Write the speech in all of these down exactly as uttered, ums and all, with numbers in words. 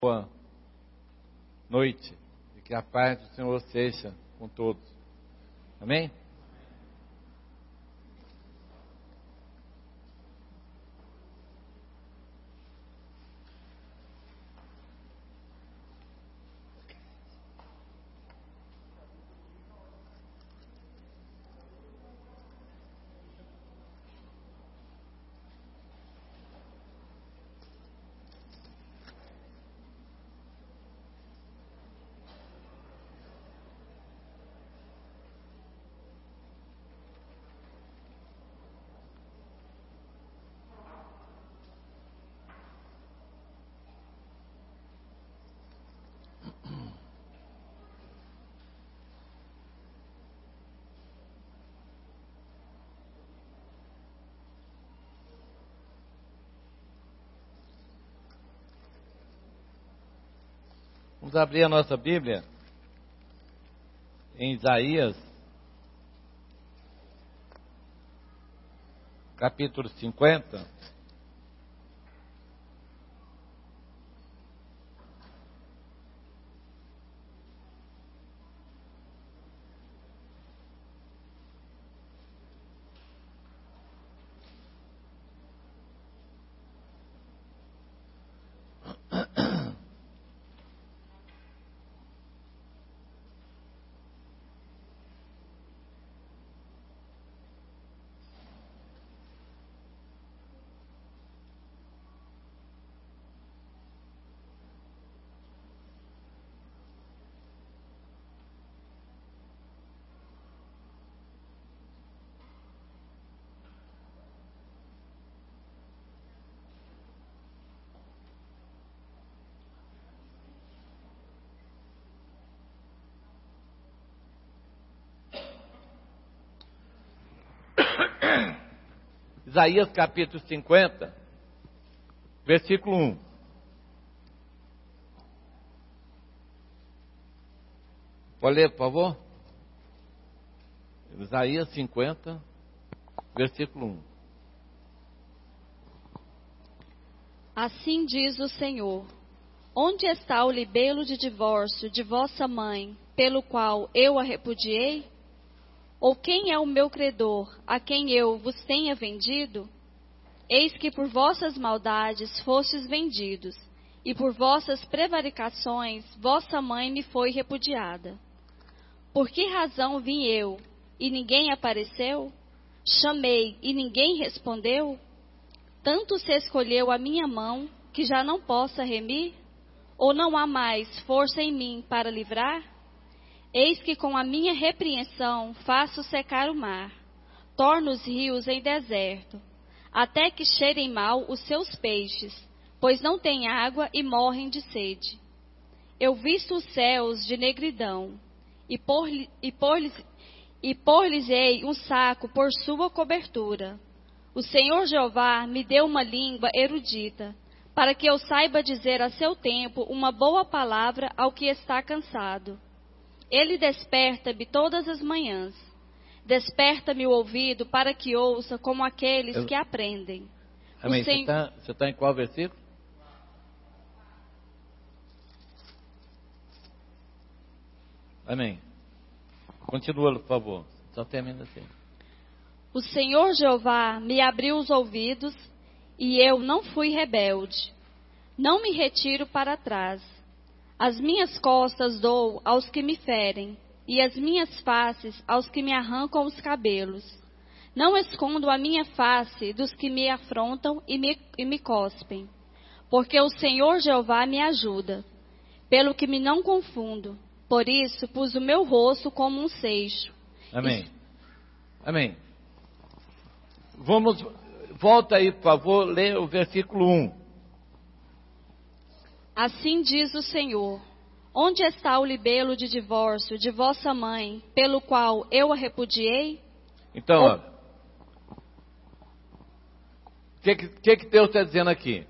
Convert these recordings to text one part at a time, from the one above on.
Boa noite e que a paz do Senhor seja com todos. Amém? Vamos abrir a nossa Bíblia em Isaías, capítulo cinquenta. Isaías capítulo cinquenta, versículo um. Pode ler, por favor? Isaías cinquenta, versículo um. Assim diz o Senhor: onde está o libelo de divórcio de vossa mãe, pelo qual eu a repudiei? Ou quem é o meu credor, a quem eu vos tenha vendido? Eis que por vossas maldades fostes vendidos, e por vossas prevaricações vossa mãe me foi repudiada. Por que razão vim eu, e ninguém apareceu? Chamei, e ninguém respondeu? Tanto se escolheu a minha mão, que já não possa remir? Ou não há mais força em mim para livrar? Eis que com a minha repreensão faço secar o mar, torno os rios em deserto, até que cheirem mal os seus peixes, pois não têm água e morrem de sede. Eu visto os céus de negridão, e por-lhes e por-lhes e por-lhes-ei um saco por sua cobertura. O Senhor Jeová me deu uma língua erudita, para que eu saiba dizer a seu tempo uma boa palavra ao que está cansado. Ele desperta-me todas as manhãs, desperta-me o ouvido para que ouça como aqueles Eu... que aprendem. Amém. Sen... Você está em qual versículo? Amém. Continua, por favor. Só termina assim. O Senhor Jeová me abriu os ouvidos e eu não fui rebelde. Não me retiro para trás. As minhas costas dou aos que me ferem, e as minhas faces aos que me arrancam os cabelos. Não escondo a minha face dos que me afrontam e me, e me cospem, porque o Senhor Jeová me ajuda, pelo que me não confundo. Por isso pus o meu rosto como um seixo. Amém. E... Amém. Vamos, volta aí, por favor, lê o versículo um. Assim diz o Senhor: onde está o libelo de divórcio de vossa mãe, pelo qual eu a repudiei? Então, Ou... o que, que, que Deus está dizendo aqui?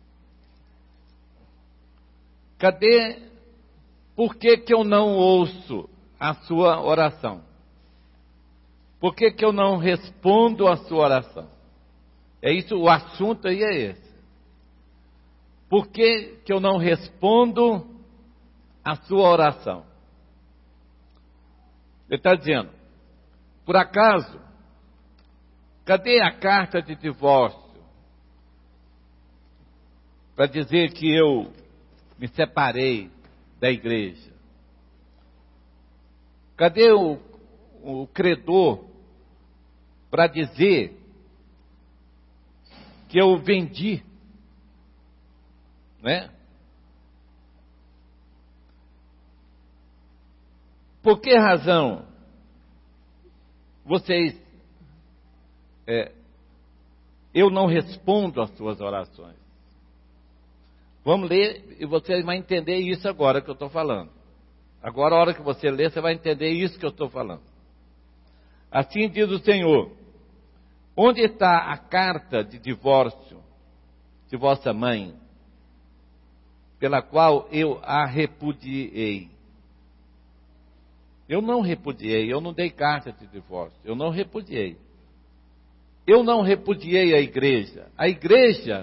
Cadê, por que que eu não ouço a sua oração? Por que que eu não respondo a sua oração? É isso, o assunto aí é esse. por que que eu não respondo a sua oração? Ele está dizendo, por acaso, cadê a carta de divórcio para dizer que eu me separei da igreja? Cadê o, o credor para dizer que eu vendi, né? Por que razão vocês, é, eu não respondo às suas orações? Vamos ler e você vai entender isso agora que eu estou falando. Agora, a hora que você ler, você vai entender isso que eu estou falando. Assim diz o Senhor: onde está a carta de divórcio de vossa mãe, pela qual eu a repudiei? Eu não repudiei, eu não dei carta de divórcio, eu não repudiei. Eu não repudiei a igreja. A igreja,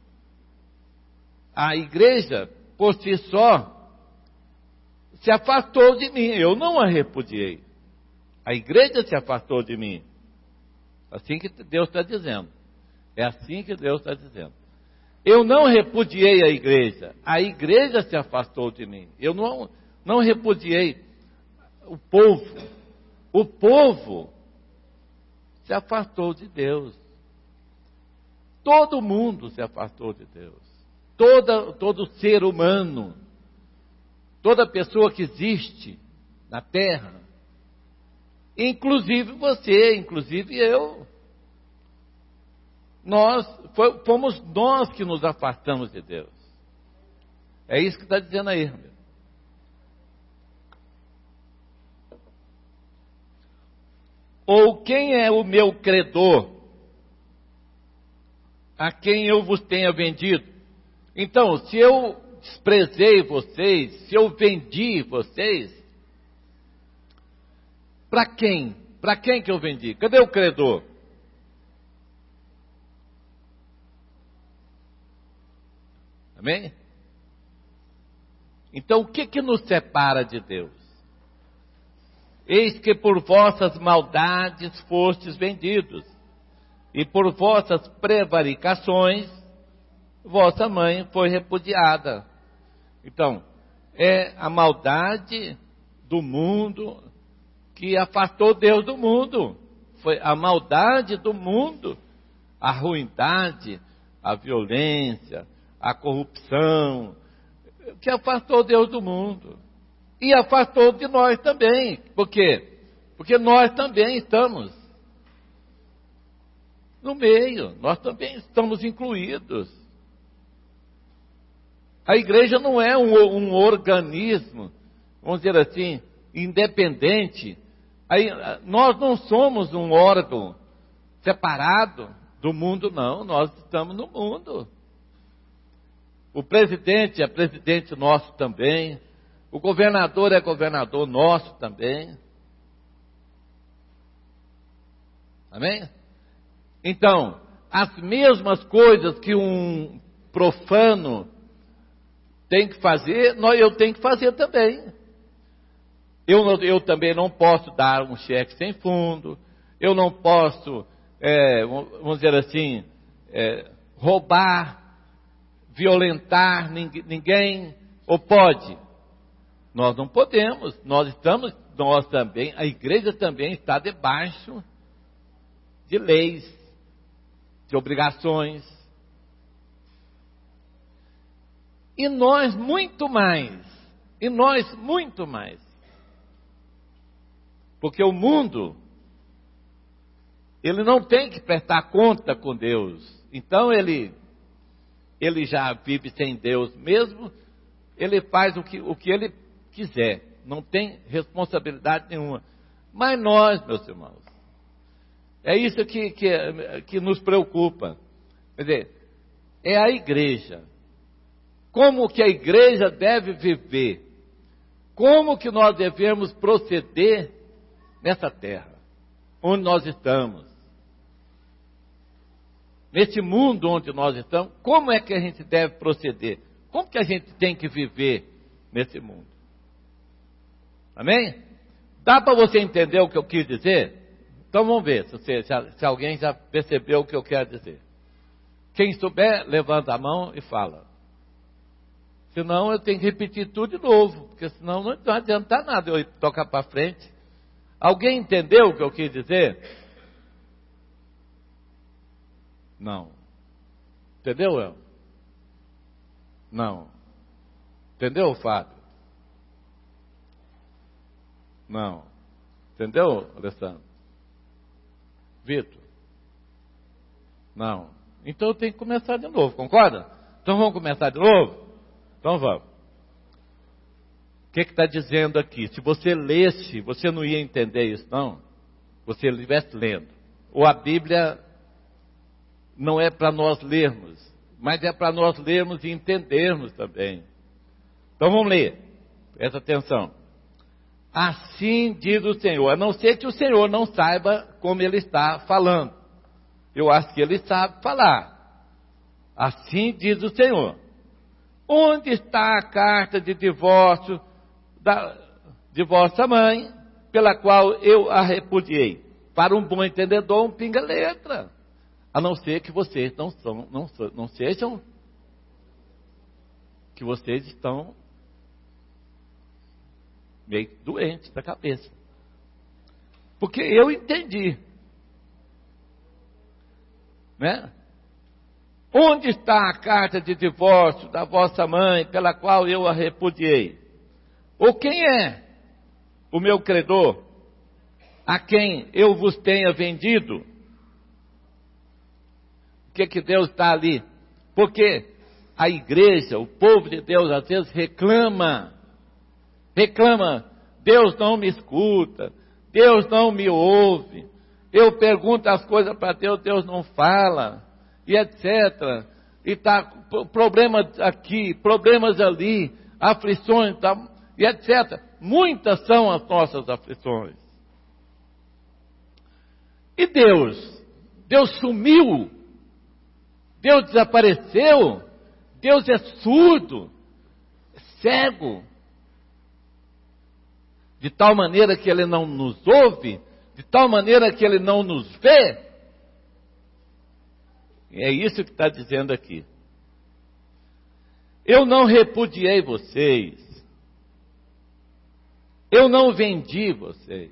a igreja, por si só, se afastou de mim, eu não a repudiei. A igreja se afastou de mim. Assim que Deus está dizendo. É assim que Deus está dizendo. Eu não repudiei a igreja. A igreja se afastou de mim. Eu não, não repudiei o povo. O povo se afastou de Deus. Todo mundo se afastou de Deus. Toda, todo ser humano, toda pessoa que existe na terra, inclusive você, inclusive eu, nós, foi, fomos nós que nos afastamos de Deus. É isso que está dizendo aí, meu. Ou quem é o meu credor, a quem eu vos tenha vendido? Então, se eu desprezei vocês, se eu vendi vocês, para quem? Para quem que eu vendi? Cadê o credor? Amém? Então, o que que nos separa de Deus? Eis que por vossas maldades fostes vendidos, e por vossas prevaricações, vossa mãe foi repudiada. Então, é a maldade do mundo que afastou Deus do mundo. Foi a maldade do mundo, a ruindade, a violência, a corrupção, que afastou Deus do mundo. E afastou de nós também. Por quê? Porque nós também estamos no meio, nós também estamos incluídos. A igreja não é um, um organismo, vamos dizer assim, independente. Aí, nós não somos um órgão separado do mundo, não. Nós estamos no mundo. O presidente é presidente nosso também. O governador é governador nosso também. Amém? Então, as mesmas coisas que um profano tem que fazer, nós, eu tenho que fazer também. Eu, eu também não posso dar um cheque sem fundo, eu não posso, é, vamos dizer assim, é, roubar, violentar ninguém, ou pode? Nós não podemos, nós estamos, nós também, a igreja também está debaixo de leis, de obrigações. E nós muito mais, e nós muito mais. Porque o mundo, ele não tem que prestar conta com Deus. Então ele, ele já vive sem Deus mesmo, ele faz o que, o que ele quiser, não tem responsabilidade nenhuma. Mas nós, meus irmãos, é isso que, que, que nos preocupa. Quer dizer, é a igreja. Como que a igreja deve viver? Como que nós devemos proceder nessa terra, onde nós estamos? nesse mundo onde nós estamos, como é que a gente deve proceder? Como que a gente tem que viver nesse mundo? Amém? Dá para você entender o que eu quis dizer? Então vamos ver se, você, se, se alguém já percebeu o que eu quero dizer. Quem souber, levanta a mão e fala. Senão eu tenho que repetir tudo de novo, porque senão não adianta nada eu tocar para frente. Alguém entendeu o que eu quis dizer? Não. Entendeu, El? Não. Entendeu, Fábio? Não. Entendeu, Alessandro? Vitor? Não. Então eu tenho que começar de novo, concorda? Então vamos começar de novo? Então vamos. O que está dizendo aqui? Se você lesse, você não ia entender isso, não? Você estivesse lendo. Ou a Bíblia não é para nós lermos, mas é para nós lermos e entendermos também. Então vamos ler. Presta atenção. Assim diz o Senhor, a não ser que o Senhor não saiba como Ele está falando. Eu acho que Ele sabe falar. Assim diz o Senhor. Onde está a carta de divórcio da, de vossa mãe, pela qual eu a repudiei? Para um bom entendedor, um pinga-letra. A não ser que vocês não, são, não, não sejam, que vocês estão meio doentes da cabeça. Porque eu entendi. Né? Onde está a carta de divórcio da vossa mãe, pela qual eu a repudiei? Ou quem é o meu credor, a quem eu vos tenha vendido? O que que Deus está ali? Porque a igreja, o povo de Deus, às vezes reclama, reclama, Deus não me escuta, Deus não me ouve, eu pergunto as coisas para Deus, Deus não fala, e etcétera. E tá problemas aqui, problemas ali, aflições, tá, e etcétera. Muitas são as nossas aflições. E Deus? Deus sumiu? Deus desapareceu? Deus é surdo? É cego? De tal maneira que Ele não nos ouve? De tal maneira que Ele não nos vê? É isso que está dizendo aqui. Eu não repudiei vocês. Eu não vendi vocês.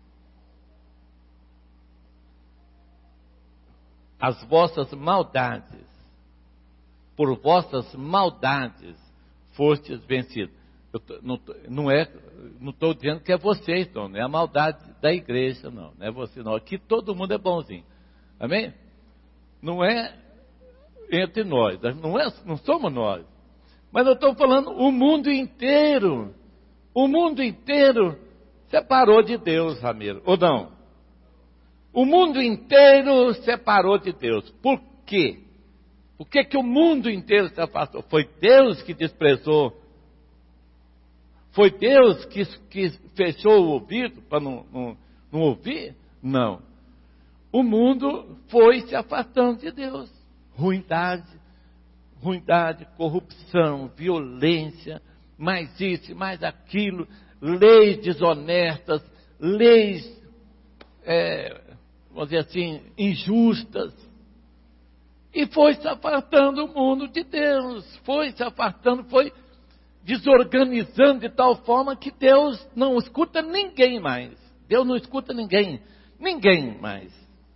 As vossas maldades, por vossas maldades, fostes vencidos. Eu tô, não, não é, não estou dizendo que é vocês, não, não é a maldade da igreja, não, não é você, não. Aqui todo mundo é bonzinho. Amém? Não é entre nós, não, é, não somos nós. Mas eu estou falando o mundo inteiro. O mundo inteiro separou de Deus, Ramiro, ou não? O mundo inteiro separou de Deus. Por quê? Por que, que o mundo inteiro se afastou? Foi Deus que desprezou? Foi Deus que, que fechou o ouvido para não, não, não ouvir? Não. O mundo foi se afastando de Deus. Ruindade, ruindade, corrupção, violência, mais isso, mais aquilo, leis desonestas, leis, é, vamos dizer assim, injustas. E foi se afastando o mundo de Deus, foi se afastando, foi desorganizando de tal forma que Deus não escuta ninguém mais. Deus não escuta ninguém, ninguém mais.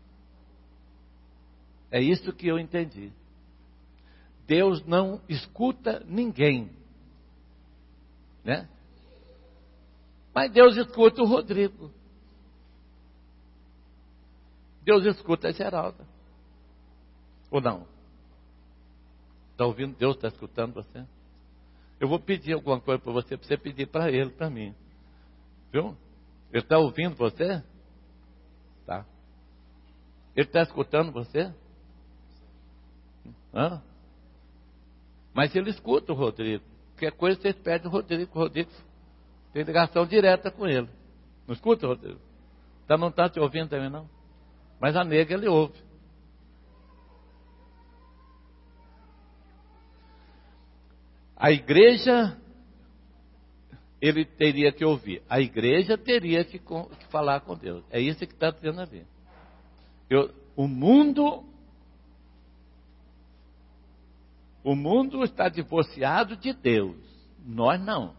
É isso que eu entendi. Deus não escuta ninguém. Né? Mas Deus escuta o Rodrigo. Deus escuta a Geralda. Ou não? Está ouvindo? Deus está escutando você? Eu vou pedir alguma coisa para você, para você pedir para Ele, para mim. Viu? Ele está ouvindo você? Tá. Ele está escutando você? Hã? Mas Ele escuta o Rodrigo. Qualquer coisa vocês pedem o Rodrigo. O Rodrigo tem ligação direta com ele. Não escuta, Rodrigo? Então não está te ouvindo também, não? Mas a nega ele ouve. A igreja, ele teria que ouvir. A igreja teria que, que falar com Deus. É isso que está dizendo ali. Eu, o mundo, o mundo está divorciado de Deus. Nós não.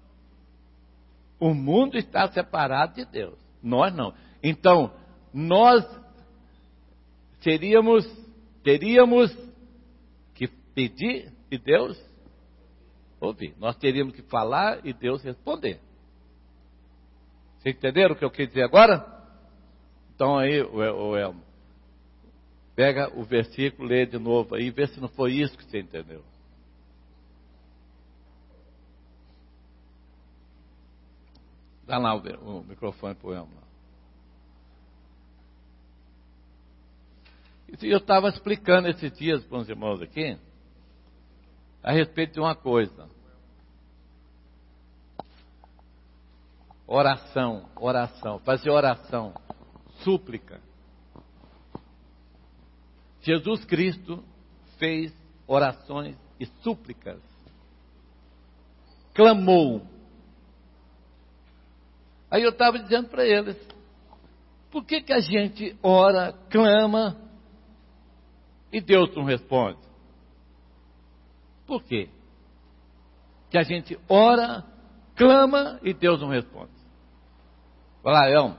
O mundo está separado de Deus. Nós não. Então, nós seríamos, teríamos que pedir e Deus ouvir. Nós teríamos que falar e Deus responder. Vocês entenderam o que eu quis dizer agora? Então aí, o Elmo, pega o versículo, lê de novo aí, vê se não foi isso que você entendeu. Dá lá o, o microfone para o Elmo. E eu estava explicando esses dias para os irmãos aqui, a respeito de uma coisa. Oração, oração, fazer oração, súplica. Jesus Cristo fez orações e súplicas. Clamou. Aí eu estava dizendo para eles, por que que a gente ora, clama e Deus não responde? Por quê? Que a gente ora, clama e Deus não responde. Vai lá, Elmo.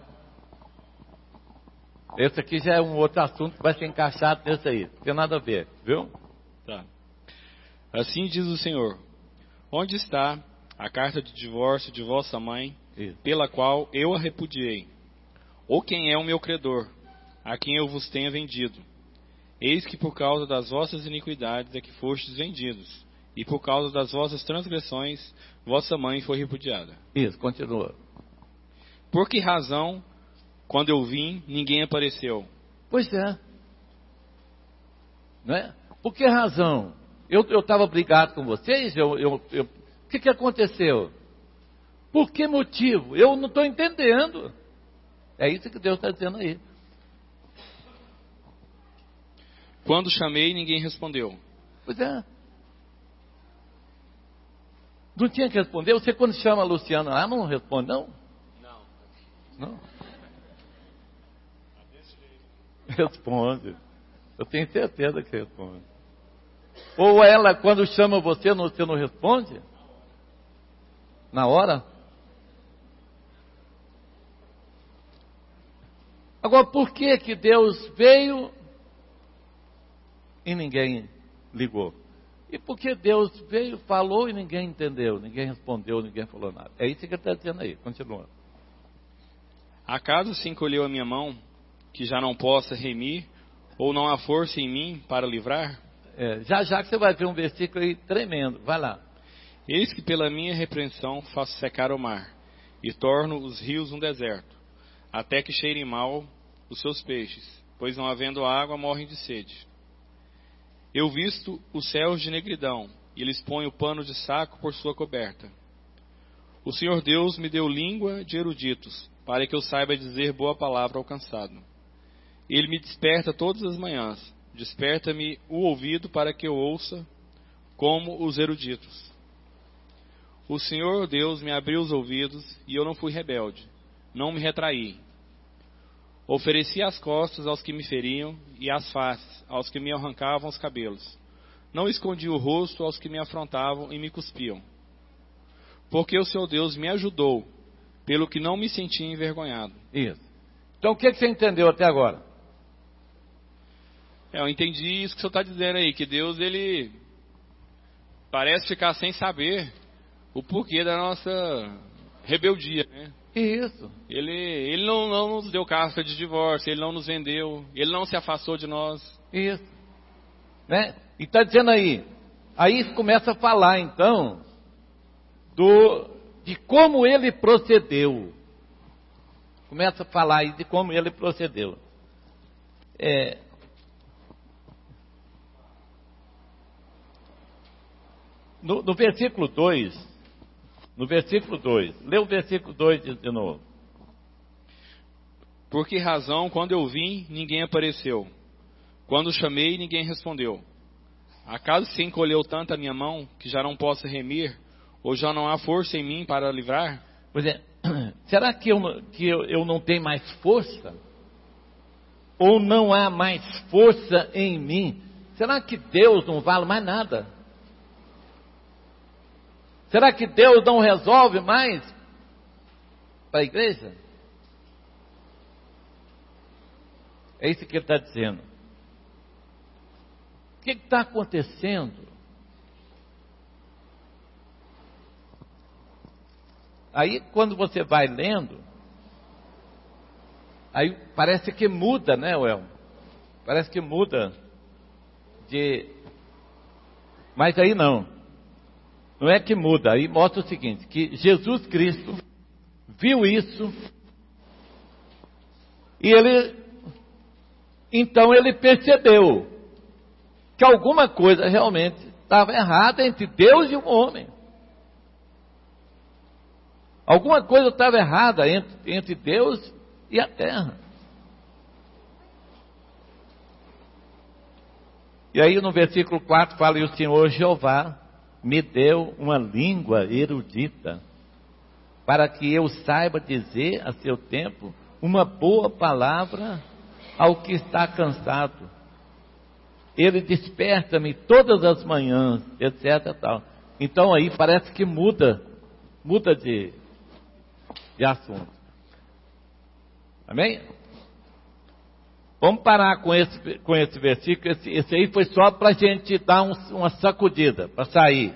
Esse aqui já é um outro assunto que vai ser encaixado nesse aí. Não tem nada a ver, viu? Tá. Assim diz o Senhor: onde está a carta de divórcio de vossa mãe, Isso. pela qual eu a repudiei? Ou quem é o meu credor, a quem eu vos tenha vendido? Eis que por causa das vossas iniquidades é que fostes vendidos, e por causa das vossas transgressões, vossa mãe foi repudiada. Isso, continua. Por que razão, quando eu vim, ninguém apareceu? Pois é. Não é? Por que razão? Eu estava brigado com vocês, eu, eu, eu, o que, que aconteceu? Por que motivo? Eu não estou entendendo. É isso que Deus está dizendo aí. Quando chamei, ninguém respondeu. Pois é. Não tinha que responder? Você quando chama a Luciana lá, não responde não? Não. Não? Responde. Eu tenho certeza que responde. Ou ela, quando chama você, você não responde? Na hora? Agora, por que que Deus veio e ninguém ligou? E por que Deus veio, falou e ninguém entendeu, ninguém respondeu, ninguém falou nada? É isso que ele está dizendo aí, continua. Acaso se encolheu a minha mão, que já não possa remir, ou não há força em mim para livrar? É, já já que você vai ver um versículo aí tremendo, vai lá. Eis que pela minha repreensão faço secar o mar, e torno os rios um deserto, até que cheirem mal os seus peixes, pois não havendo água morrem de sede. Eu visto os céus de negridão, e lhes ponho pano de saco por sua coberta. O Senhor Deus me deu língua de eruditos, para que eu saiba dizer boa palavra ao cansado. Ele me desperta todas as manhãs, desperta-me o ouvido para que eu ouça como os eruditos. O Senhor Deus me abriu os ouvidos, e eu não fui rebelde, não me retraí. Ofereci as costas aos que me feriam, e as faces aos que me arrancavam os cabelos. Não escondi o rosto aos que me afrontavam e me cuspiam. Porque o Senhor Deus me ajudou, pelo que não me senti envergonhado. Isso. Então o que, que você entendeu até agora? É, eu entendi isso que o senhor está dizendo aí, que Deus, ele parece ficar sem saber o porquê da nossa rebeldia, né? Isso. Ele, ele não, não nos deu carta de divórcio, ele não nos vendeu, ele não se afastou de nós. Isso. Né? E está dizendo aí, aí começa a falar então do, de como ele procedeu. Começa a falar aí de como ele procedeu. É, no, no versículo dois, no versículo dois, lê o versículo dois de, de novo. Por que razão, quando eu vim, ninguém apareceu? Quando chamei, ninguém respondeu. Acaso se encolheu tanto a minha mão, que já não posso remir, ou já não há força em mim para livrar? Pois é, será que, eu, que eu, eu não tenho mais força? Ou não há mais força em mim? Será que Deus não vale mais nada? Será que Deus não resolve mais para a igreja? É isso que ele está dizendo. O que está acontecendo? Aí quando você vai lendo, aí parece que muda, né, Welmo? Parece que muda de... Mas aí não. Não é que muda, aí mostra o seguinte, que Jesus Cristo viu isso e ele, então ele percebeu que alguma coisa realmente estava errada entre Deus e o homem. Alguma coisa estava errada entre, entre Deus e a terra. E aí no versículo quatro fala, e o Senhor Jeová me deu uma língua erudita, para que eu saiba dizer a seu tempo uma boa palavra ao que está cansado. Ele desperta-me todas as manhãs, etc. Tal. Então aí parece que muda, muda de, de assunto. Amém? Vamos parar com esse, com esse versículo. Esse, esse aí foi só para a gente dar um, uma sacudida, para sair.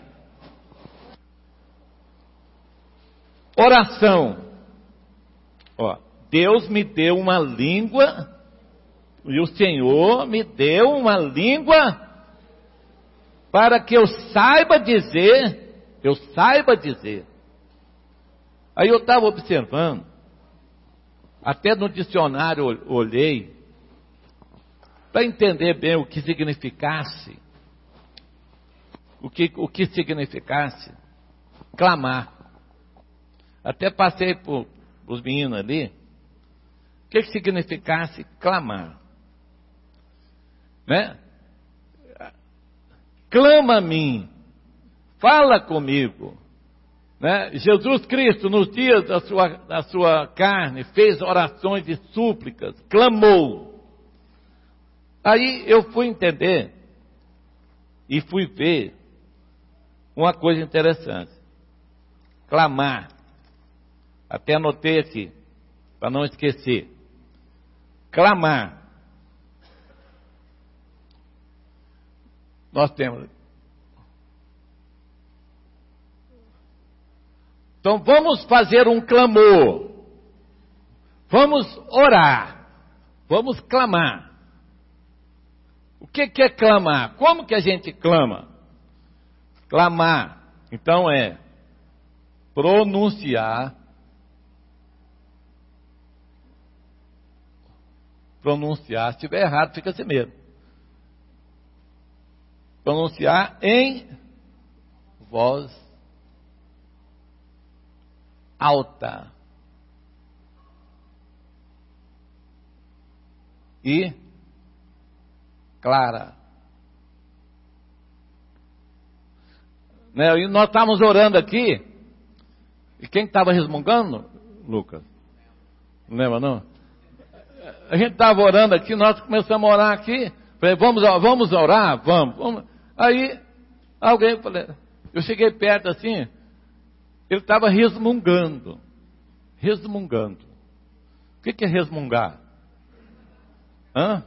Oração. Ó, Deus me deu uma língua, e o Senhor me deu uma língua, para que eu saiba dizer, eu saiba dizer. Aí eu estava observando, até no dicionário olhei, para entender bem o que significasse, o que, o que significasse clamar. Até passei por os meninos ali, o que, que significasse clamar, né? Clama a mim, fala comigo, né? Jesus Cristo nos dias da sua, da sua carne fez orações e súplicas, clamou. Aí eu fui entender e fui ver uma coisa interessante. Clamar. Até anotei aqui, para não esquecer. Clamar. Nós temos. Então vamos fazer um clamor. Vamos orar. Vamos clamar. O que, que é clamar? Como que a gente clama? Clamar, então é pronunciar, pronunciar, se estiver errado fica assim mesmo. Pronunciar em voz alta e clara. Né? E nós estávamos orando aqui, e quem estava resmungando? Lucas. Não lembra não? A gente estava orando aqui, nós começamos a orar aqui, falei, vamos, vamos orar? Vamos, vamos. Aí, alguém, falei, eu cheguei perto assim, ele estava resmungando, resmungando. O que, que é resmungar? Hã?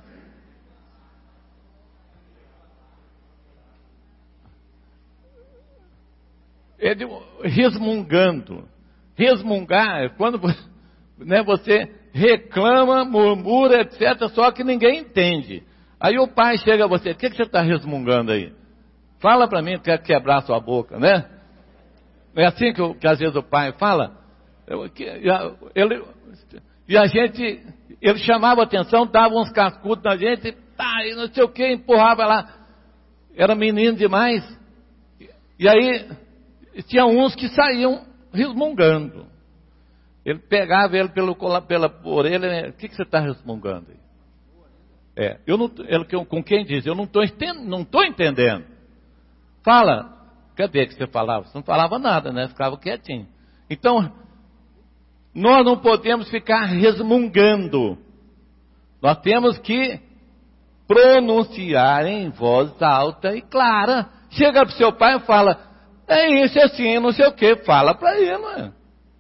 Ele resmungando. Resmungar é quando, né, você reclama, murmura, etcétera, só que ninguém entende. Aí o pai chega a você, o que, que você está resmungando aí? Fala para mim, quer quebrar sua boca, né? É assim que, que às vezes o pai fala. Eu, que, ele, e a gente, ele chamava a atenção, dava uns cascudos na gente, tá, e não sei o que, empurrava lá. Era menino demais. E aí tinha uns que saíam resmungando. Ele pegava ele pelo, pela orelha, o que, que você está resmungando aí? É, eu não, ele, com quem diz, eu não estou não estou entendendo. Fala. Cadê que você falava? Você não falava nada, né? Ficava quietinho. Então, nós não podemos ficar resmungando. Nós temos que pronunciar em voz alta e clara. Chega para o seu pai e fala, é isso, é assim, não sei o que. Fala para ele, não é?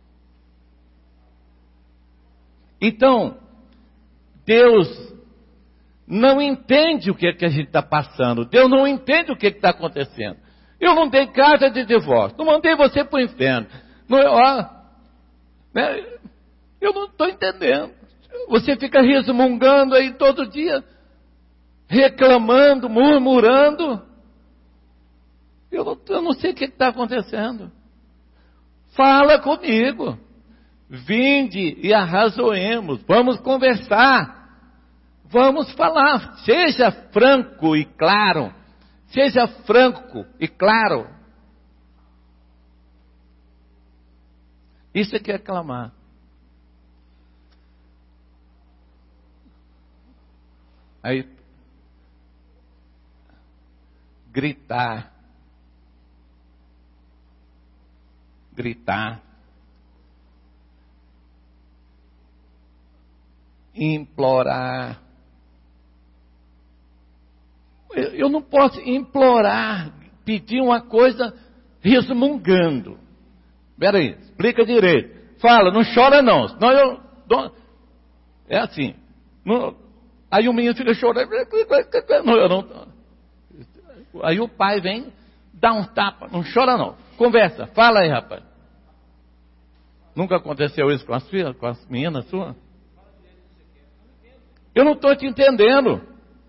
Então, Deus não entende o que, é que a gente está passando. Deus não entende o que está acontecendo. Eu não dei carta de divórcio. Não mandei você para o inferno. Não, ó, né, eu não estou entendendo. Você fica resmungando aí todo dia, reclamando, murmurando. Eu não, eu não sei o que está acontecendo. Fala comigo. Vinde e arrazoemos. Vamos conversar. Vamos falar. Seja franco e claro. Seja franco e claro. Isso é que é clamar. Aí, gritar. Gritar. Implorar. Eu, eu não posso implorar, pedir uma coisa resmungando. Espera aí, explica direito. Fala, não chora não, senão eu... Não, é assim. Não, aí o menino fica chorando. Não, eu não, aí o pai vem, dá um tapa. Não chora não. Conversa, fala aí, rapaz. Nunca aconteceu isso com as filhas, com as meninas suas? Eu não estou te entendendo.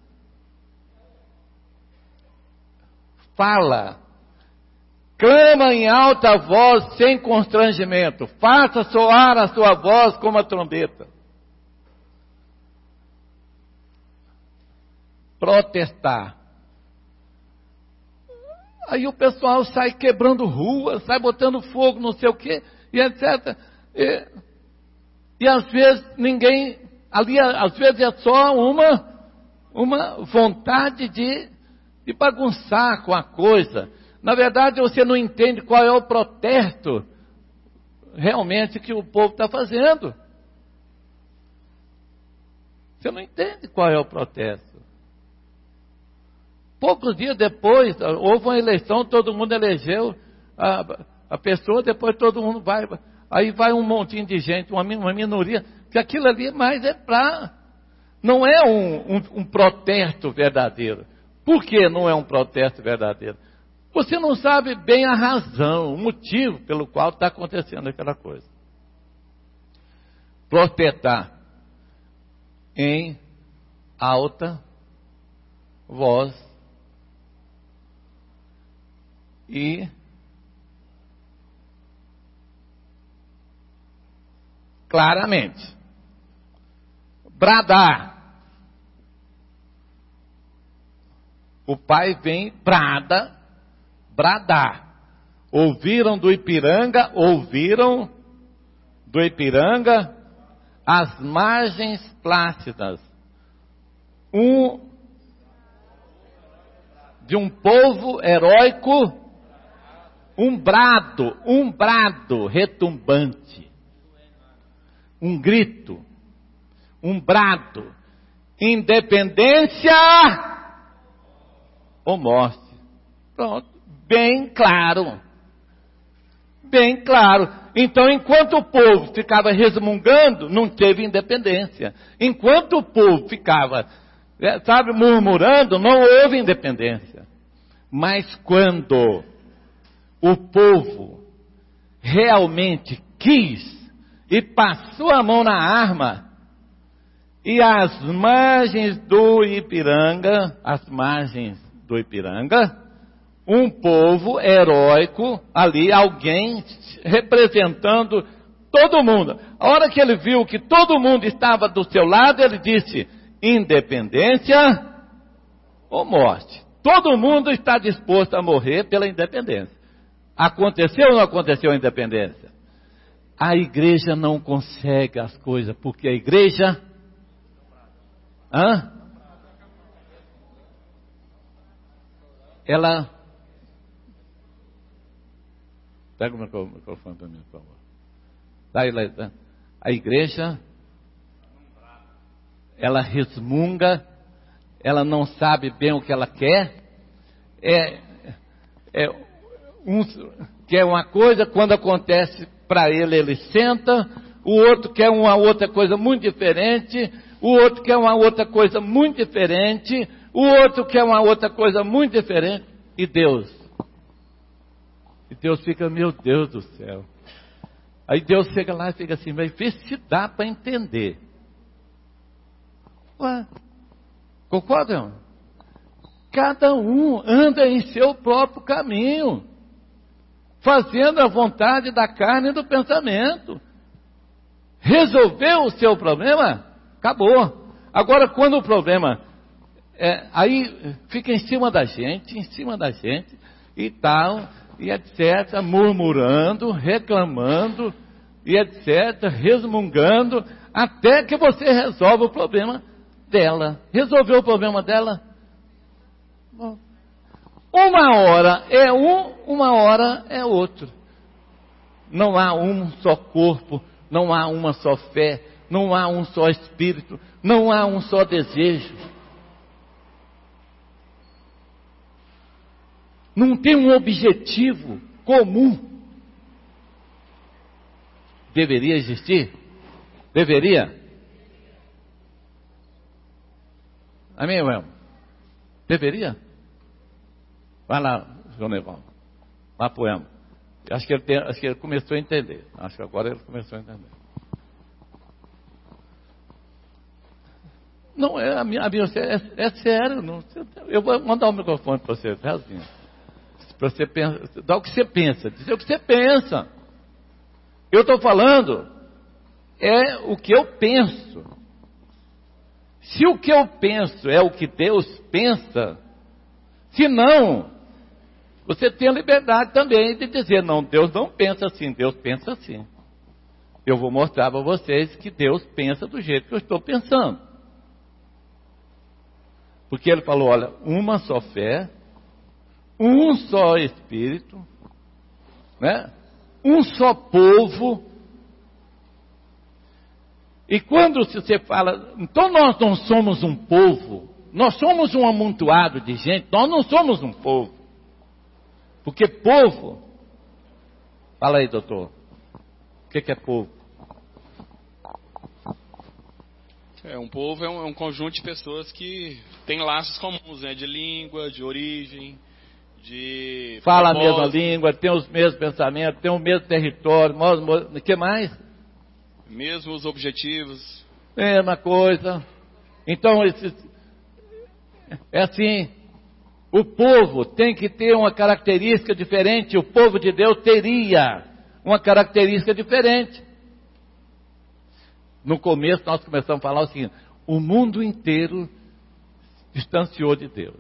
Fala. Clama em alta voz, sem constrangimento. Faça soar a sua voz como a trombeta. Protestar. Aí o pessoal sai quebrando rua, sai botando fogo, não sei o quê, e etcétera. E, e às vezes ninguém, ali às vezes é só uma, uma vontade de, de bagunçar com a coisa. Na verdade, você não entende qual é o protesto realmente que o povo está fazendo. Você não entende qual é o protesto. Poucos dias depois, houve uma eleição, todo mundo elegeu a, a pessoa, depois todo mundo vai. Aí vai um montinho de gente, uma, uma minoria, que aquilo ali mais é para... Não é um, um, um protesto verdadeiro. Por que não é um protesto verdadeiro? Você não sabe bem a razão, o motivo pelo qual está acontecendo aquela coisa. Protestar em alta voz e claramente. Bradar. O pai vem, brada, bradar. Ouviram do Ipiranga, ouviram do Ipiranga as margens plácidas. Um de um povo heróico, um brado, um brado retumbante, um grito, um brado, independência ou morte. Pronto, bem claro, bem claro. Então, enquanto o povo ficava resmungando, não teve independência. Enquanto o povo ficava, sabe, murmurando, não houve independência. Mas quando o povo realmente quis e passou a mão na arma, e as margens do Ipiranga, as margens do Ipiranga, um povo heróico ali, alguém representando todo mundo. A hora que ele viu que todo mundo estava do seu lado, ele disse: independência ou morte. Todo mundo está disposto a morrer pela independência. Aconteceu ou não aconteceu a independência? A igreja não consegue as coisas, porque a igreja... Hã? Ela Pega o microfone para mim, por favor. Daí, a igreja, ela resmunga, ela não sabe bem o que ela quer, é, é um quer uma coisa, quando acontece para ele, ele senta, o outro quer uma outra coisa muito diferente, o outro quer uma outra coisa muito diferente, o outro quer uma outra coisa muito diferente, e Deus? E Deus fica, meu Deus do céu. Aí Deus chega lá e fica assim, vai ver se dá para entender. Ué, concordam? Cada um anda em seu próprio caminho, fazendo a vontade da carne e do pensamento. Resolveu o seu problema? Acabou. Agora, quando o problema é, aí fica em cima da gente, em cima da gente, e tal, e etcétera, murmurando, reclamando, e etcétera, resmungando, até que você resolve o problema dela. Resolveu o problema dela? Bom, uma hora é um, uma hora é outro. Não há um só corpo, não há uma só fé, não há um só espírito, não há um só desejo. Não tem um objetivo comum. Deveria existir? Deveria? Amém, irmão? Deveria? Vai lá, João Neval. Lá poema. Acho que, ele tem, acho que ele começou a entender. Acho que agora ele começou a entender. Não, é, a minha, a minha é, é sério. Não, eu vou mandar o microfone para você, Rezinho. Para você pensar, dá o que você pensa, dizer o que você pensa. Eu estou falando, é o que eu penso. Se o que eu penso é o que Deus pensa, se não, você tem a liberdade também de dizer, não, Deus não pensa assim, Deus pensa assim. Eu vou mostrar para vocês que Deus pensa do jeito que eu estou pensando. Porque Ele falou, olha, uma só fé, um só Espírito, né? Um só povo. E quando você fala, então nós não somos um povo, nós somos um amontoado de gente, nós não somos um povo. Porque povo, fala aí, doutor, o que, que é povo? É, um povo é um, é um conjunto de pessoas que tem laços comuns, né? De língua, de origem, de... Fala a mesma língua, tem os mesmos pensamentos, tem o mesmo território, o que mais? Mesmos objetivos. Mesma coisa. Então, esses, é assim, o povo tem que ter uma característica diferente, o povo de Deus teria uma característica diferente. No começo nós começamos a falar o seguinte, o mundo inteiro se distanciou de Deus.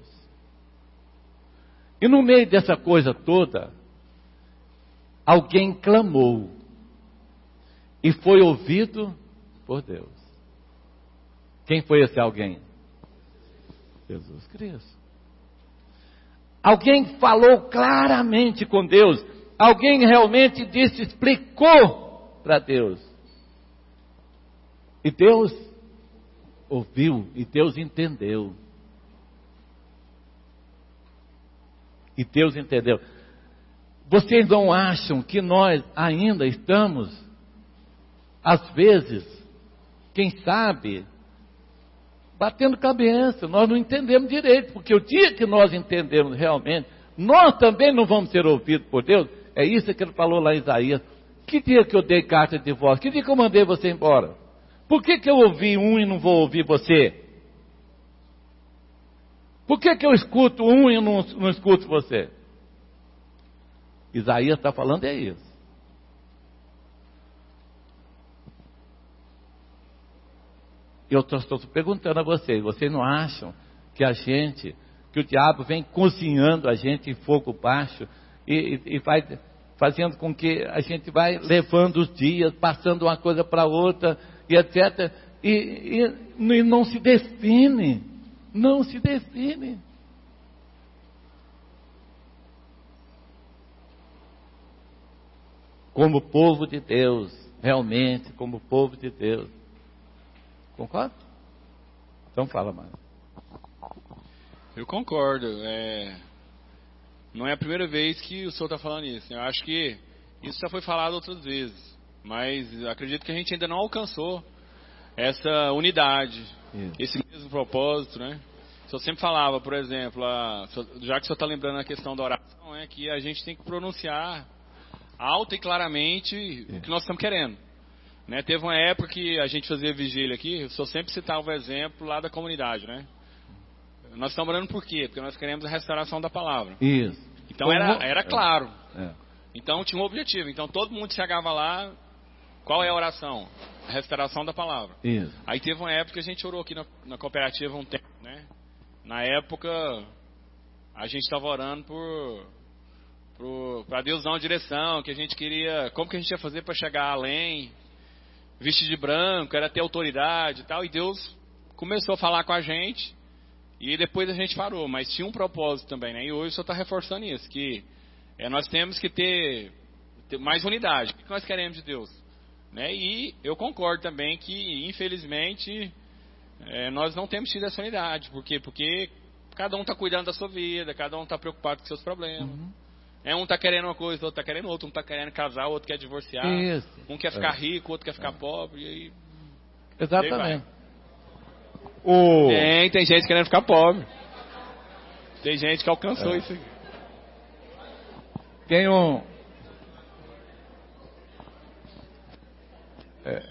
E no meio dessa coisa toda, alguém clamou e foi ouvido por Deus. Quem foi esse alguém? Jesus Cristo. Alguém falou claramente com Deus. Alguém realmente disse, explicou para Deus. E Deus ouviu, e Deus entendeu. E Deus entendeu. Vocês não acham que nós ainda estamos, às vezes, quem sabe, batendo cabeça, nós não entendemos direito, porque o dia que nós entendemos realmente, nós também não vamos ser ouvidos por Deus. É isso que ele falou lá em Isaías. Que dia que eu dei carta de divórcio? Que dia que eu mandei você embora? Por que que eu ouvi um e não vou ouvir você? Por que que eu escuto um e não, não escuto você? Isaías está falando é isso. Eu estou perguntando a vocês, vocês não acham que a gente, que o diabo vem cozinhando a gente em fogo baixo e, e, e vai fazendo com que a gente vai levando os dias, passando uma coisa para outra e etcétera. E, e, e não se define, não se define. como povo de Deus, realmente como povo de Deus. Concorda? Então fala mais. Eu concordo. É... Não é a primeira vez que o senhor está falando isso. Eu acho que isso já foi falado outras vezes. Mas acredito que a gente ainda não alcançou essa unidade, isso. Esse mesmo propósito, né? O senhor sempre falava, por exemplo, a... já que o senhor está lembrando a questão da oração, é que a gente tem que pronunciar alto e claramente isso. O que nós estamos querendo. Né? Teve uma época que a gente fazia vigília aqui, o senhor sempre citava o exemplo lá da comunidade, né? Nós estamos orando por quê? Porque nós queremos a restauração da palavra. Isso. Então era, era claro. É. É. Então tinha um objetivo. Então todo mundo chegava lá, qual é a oração? A restauração da palavra. Isso. Aí teve uma época que a gente orou aqui na, na cooperativa um tempo, né? Na época, a gente estava orando por, por para Deus dar uma direção, que a gente queria, como que a gente ia fazer para chegar além, vestir de branco, era ter autoridade e tal, e Deus começou a falar com a gente, e depois a gente parou, mas tinha um propósito também, né? E hoje o senhor está reforçando isso, que é, nós temos que ter, ter mais unidade. O que nós queremos de Deus? Né? E eu concordo também que, infelizmente, é, nós não temos tido essa unidade. Por quê? Porque cada um está cuidando da sua vida, cada um está preocupado com seus problemas. Uhum. É, um está querendo uma coisa, o outro está querendo outra. Um está querendo casar, o outro quer divorciar. Isso. Um quer ficar é. rico, o outro quer ficar é. pobre. E aí, exatamente. O... Tem, tem gente querendo ficar pobre. Tem gente que alcançou é. isso aqui. Tem um... É.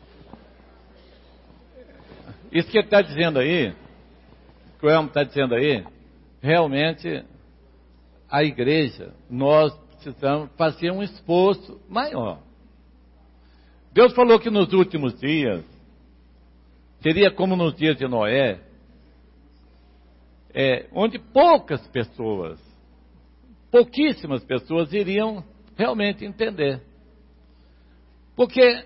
Isso que ele está dizendo aí, que o Elmo está dizendo aí, realmente a igreja, nós precisamos fazer um esforço maior. Deus falou que nos últimos dias, seria como nos dias de Noé, é, onde poucas pessoas, pouquíssimas pessoas iriam realmente entender. Porque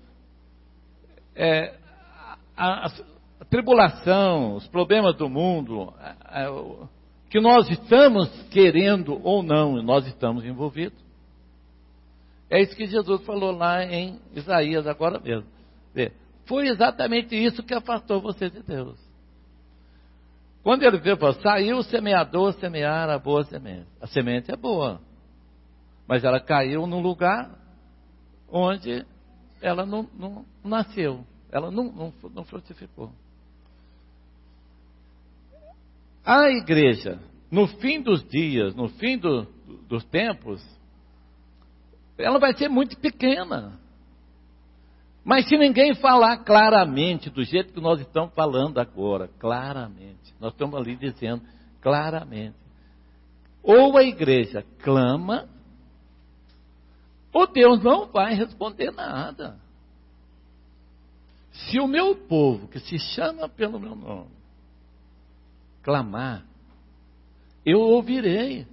é, a, a, a tribulação, os problemas do mundo, a, a, que nós estamos querendo ou não, nós estamos envolvidos. É isso que Jesus falou lá em Isaías agora mesmo. Foi exatamente isso que afastou você de Deus. Quando ele veio, falou, saiu o semeador semear a boa semente. A semente é boa, mas ela caiu num lugar onde ela não, não nasceu, ela não, não, não frutificou. A igreja, no fim dos dias, no fim do, dos tempos, ela vai ser muito pequena. Mas se ninguém falar claramente, do jeito que nós estamos falando agora, claramente, nós estamos ali dizendo claramente, ou a igreja clama, ou Deus não vai responder nada. Se o meu povo, que se chama pelo meu nome, clamar, eu ouvirei.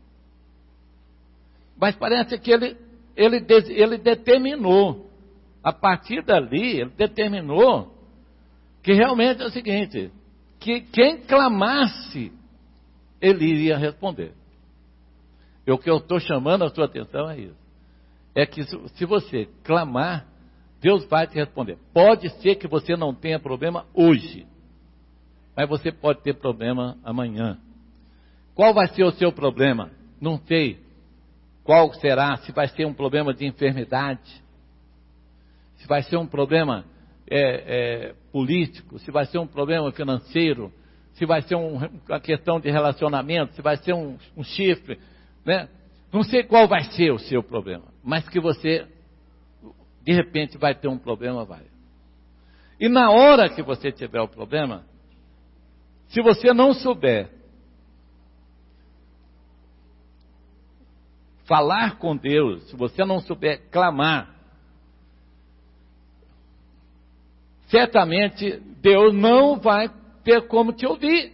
Mas parece que ele, ele, ele determinou, a partir dali, ele determinou que realmente é o seguinte, que quem clamasse, ele iria responder. E o que eu estou chamando a sua atenção é isso. É que se você clamar, Deus vai te responder. Pode ser que você não tenha problema hoje, mas você pode ter problema amanhã. Qual vai ser o seu problema? Não sei. Qual será? Se vai ser um problema de enfermidade, se vai ser um problema é, é, político, se vai ser um problema financeiro, se vai ser um, uma questão de relacionamento, se vai ser um, um chifre, né? Não sei qual vai ser o seu problema, mas que você, de repente, vai ter um problema, vai. E na hora que você tiver o problema, se você não souber falar com Deus, se você não souber clamar, certamente Deus não vai ter como te ouvir.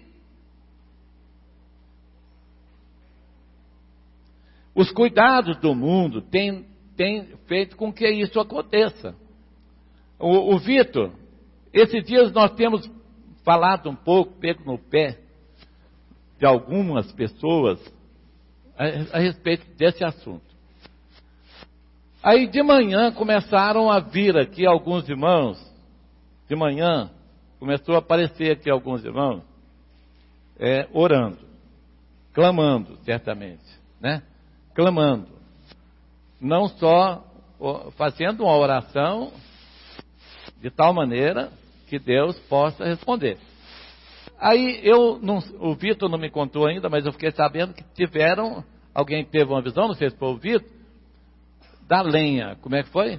Os cuidados do mundo têm, têm feito com que isso aconteça. O, o Vitor, esses dias nós temos falado um pouco, pego no pé de algumas pessoas a, a respeito desse assunto. Aí de manhã começaram a vir aqui alguns irmãos, de manhã começou a aparecer aqui alguns irmãos, é, orando, clamando, certamente, né? Clamando, não só fazendo uma oração de tal maneira que Deus possa responder. Aí eu, não, o Vitor não me contou ainda, mas eu fiquei sabendo que tiveram, alguém teve uma visão, não sei se foi o Vitor, da lenha. Como é que foi?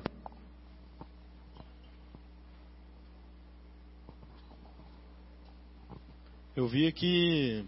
Eu vi que,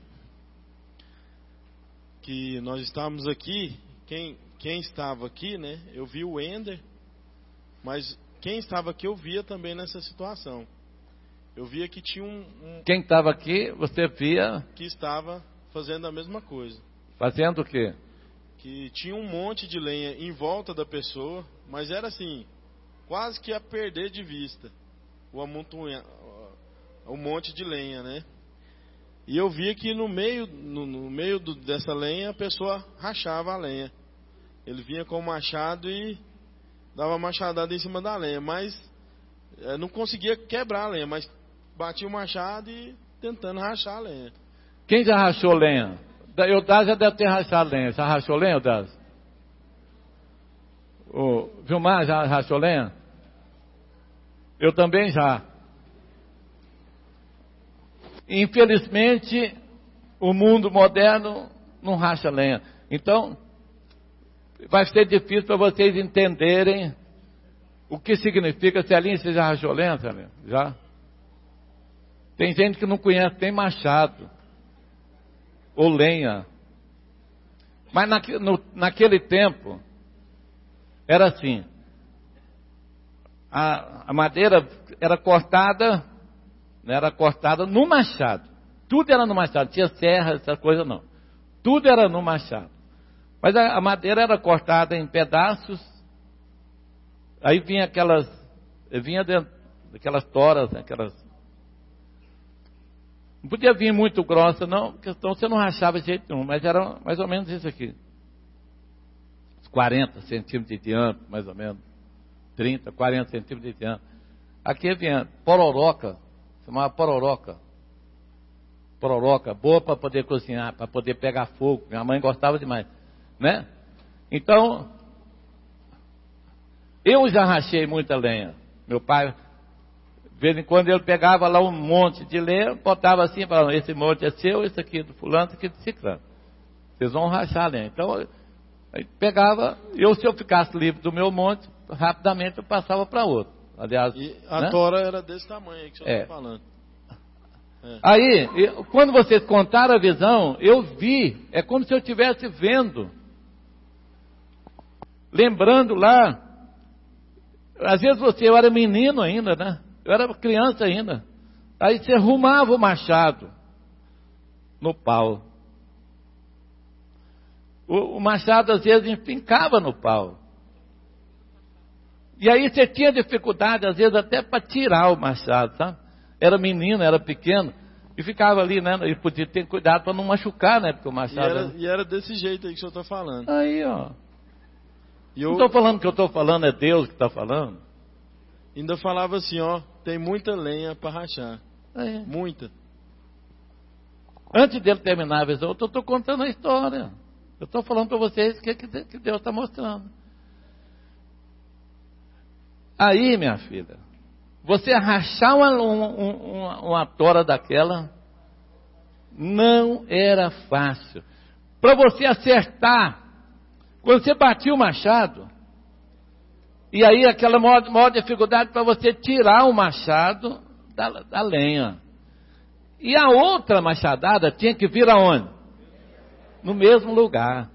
que nós estávamos aqui, quem, quem estava aqui, né? Eu vi o Ender, mas quem estava aqui eu via também nessa situação. Eu via que tinha um... um Quem estava aqui, você via... Que estava fazendo a mesma coisa. Fazendo o quê? Que tinha um monte de lenha em volta da pessoa, mas era assim, quase que a perder de vista o amontoa, o monte de lenha, né? E eu via que no meio, no, no meio do, dessa lenha a pessoa rachava a lenha. Ele vinha com o machado e dava machadada em cima da lenha, mas é, não conseguia quebrar a lenha, mas batia o machado e tentando rachar a lenha. Quem já rachou lenha? O Daz já deve ter rachado lenha. Já rachou lenha, o Daz? O Vilmar já rachou lenha? Eu também já. Infelizmente, o mundo moderno não racha lenha. Então, vai ser difícil para vocês entenderem o que significa. Celinho, você já rachou lenha, Celinho? Já? Tem gente que não conhece nem machado ou lenha. Mas na, no, naquele tempo, era assim. A, a madeira era cortada, era cortada no machado. Tudo era no machado. Tinha serra, essa coisa não. Tudo era no machado. Mas a, a madeira era cortada em pedaços. Aí vinha aquelas, vinha dentro daquelas toras, aquelas. Não podia vir muito grossa, não, porque então você não rachava de jeito nenhum, mas era mais ou menos isso aqui. quarenta centímetros de diâmetro, mais ou menos. trinta, quarenta centímetros de diâmetro. Aqui vinha pororoca, chamava pororoca. Pororoca, boa para poder cozinhar, para poder pegar fogo. Minha mãe gostava demais, né? Então, eu já rachei muita lenha. Meu pai, de vez em quando ele pegava lá um monte de lenha, botava assim, falando, esse monte é seu, esse aqui é do fulano, esse aqui é do ciclano. Vocês vão rachar a lenha. Então, aí pegava, eu se eu ficasse livre do meu monte, rapidamente eu passava para outro. Aliás, e a né? tora era desse tamanho aí que o senhor é. está falando. É. Aí, eu, quando vocês contaram a visão, eu vi, é como se eu estivesse vendo. Lembrando lá, às vezes você, eu era menino ainda, né? Eu era criança ainda. Aí você arrumava o machado no pau. O, o machado às vezes enfincava no pau. E aí você tinha dificuldade, às vezes, até para tirar o machado, sabe? Era menino, era pequeno, e ficava ali, né? E podia ter cuidado para não machucar, né? Porque o machado... E era, e era desse jeito aí que o senhor está falando. Aí, ó. E eu... Não estou falando que eu estou falando, é Deus que está falando. Ainda falava assim, ó, tem muita lenha para rachar. É. Muita. Antes dele terminar a visão, eu estou contando a história. Eu estou falando para vocês o que, que Deus está mostrando. Aí, minha filha, você rachar uma, uma, uma tora daquela, não era fácil. Para você acertar, quando você batia o machado, e aí aquela maior, maior dificuldade para você tirar o machado da, da lenha. E a outra machadada tinha que vir aonde? No mesmo lugar.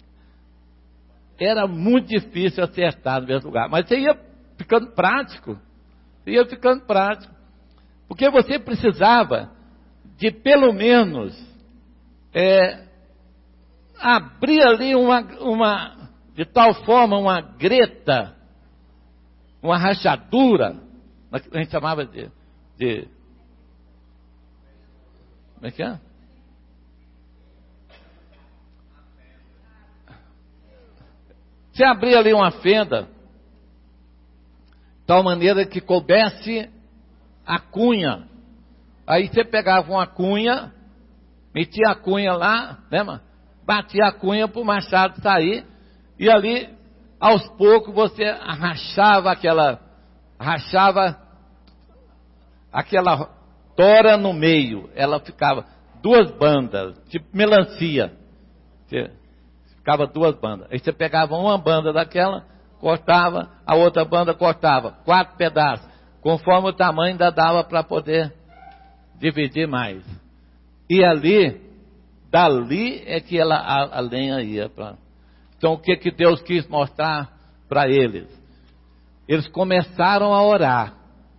Era muito difícil acertar no mesmo lugar, mas você ia ficando prático, você ia ficando prático, porque você precisava de pelo menos é, abrir ali uma, uma, de tal forma uma greta, uma rachadura, a gente chamava de, de como é que é? Você abria ali uma fenda, tal maneira que coubesse a cunha. Aí você pegava uma cunha, metia a cunha lá, né, mano? Batia a cunha para o machado sair, e ali, aos poucos, você rachava aquela, rachava aquela tora no meio. Ela ficava duas bandas, tipo melancia. Ficava duas bandas. Aí você pegava uma banda daquela, cortava, a outra banda cortava, quatro pedaços. Conforme o tamanho ainda dava para poder dividir mais. E ali, dali é que ela, a, a lenha ia para... Então o que, que Deus quis mostrar para eles? Eles começaram a orar.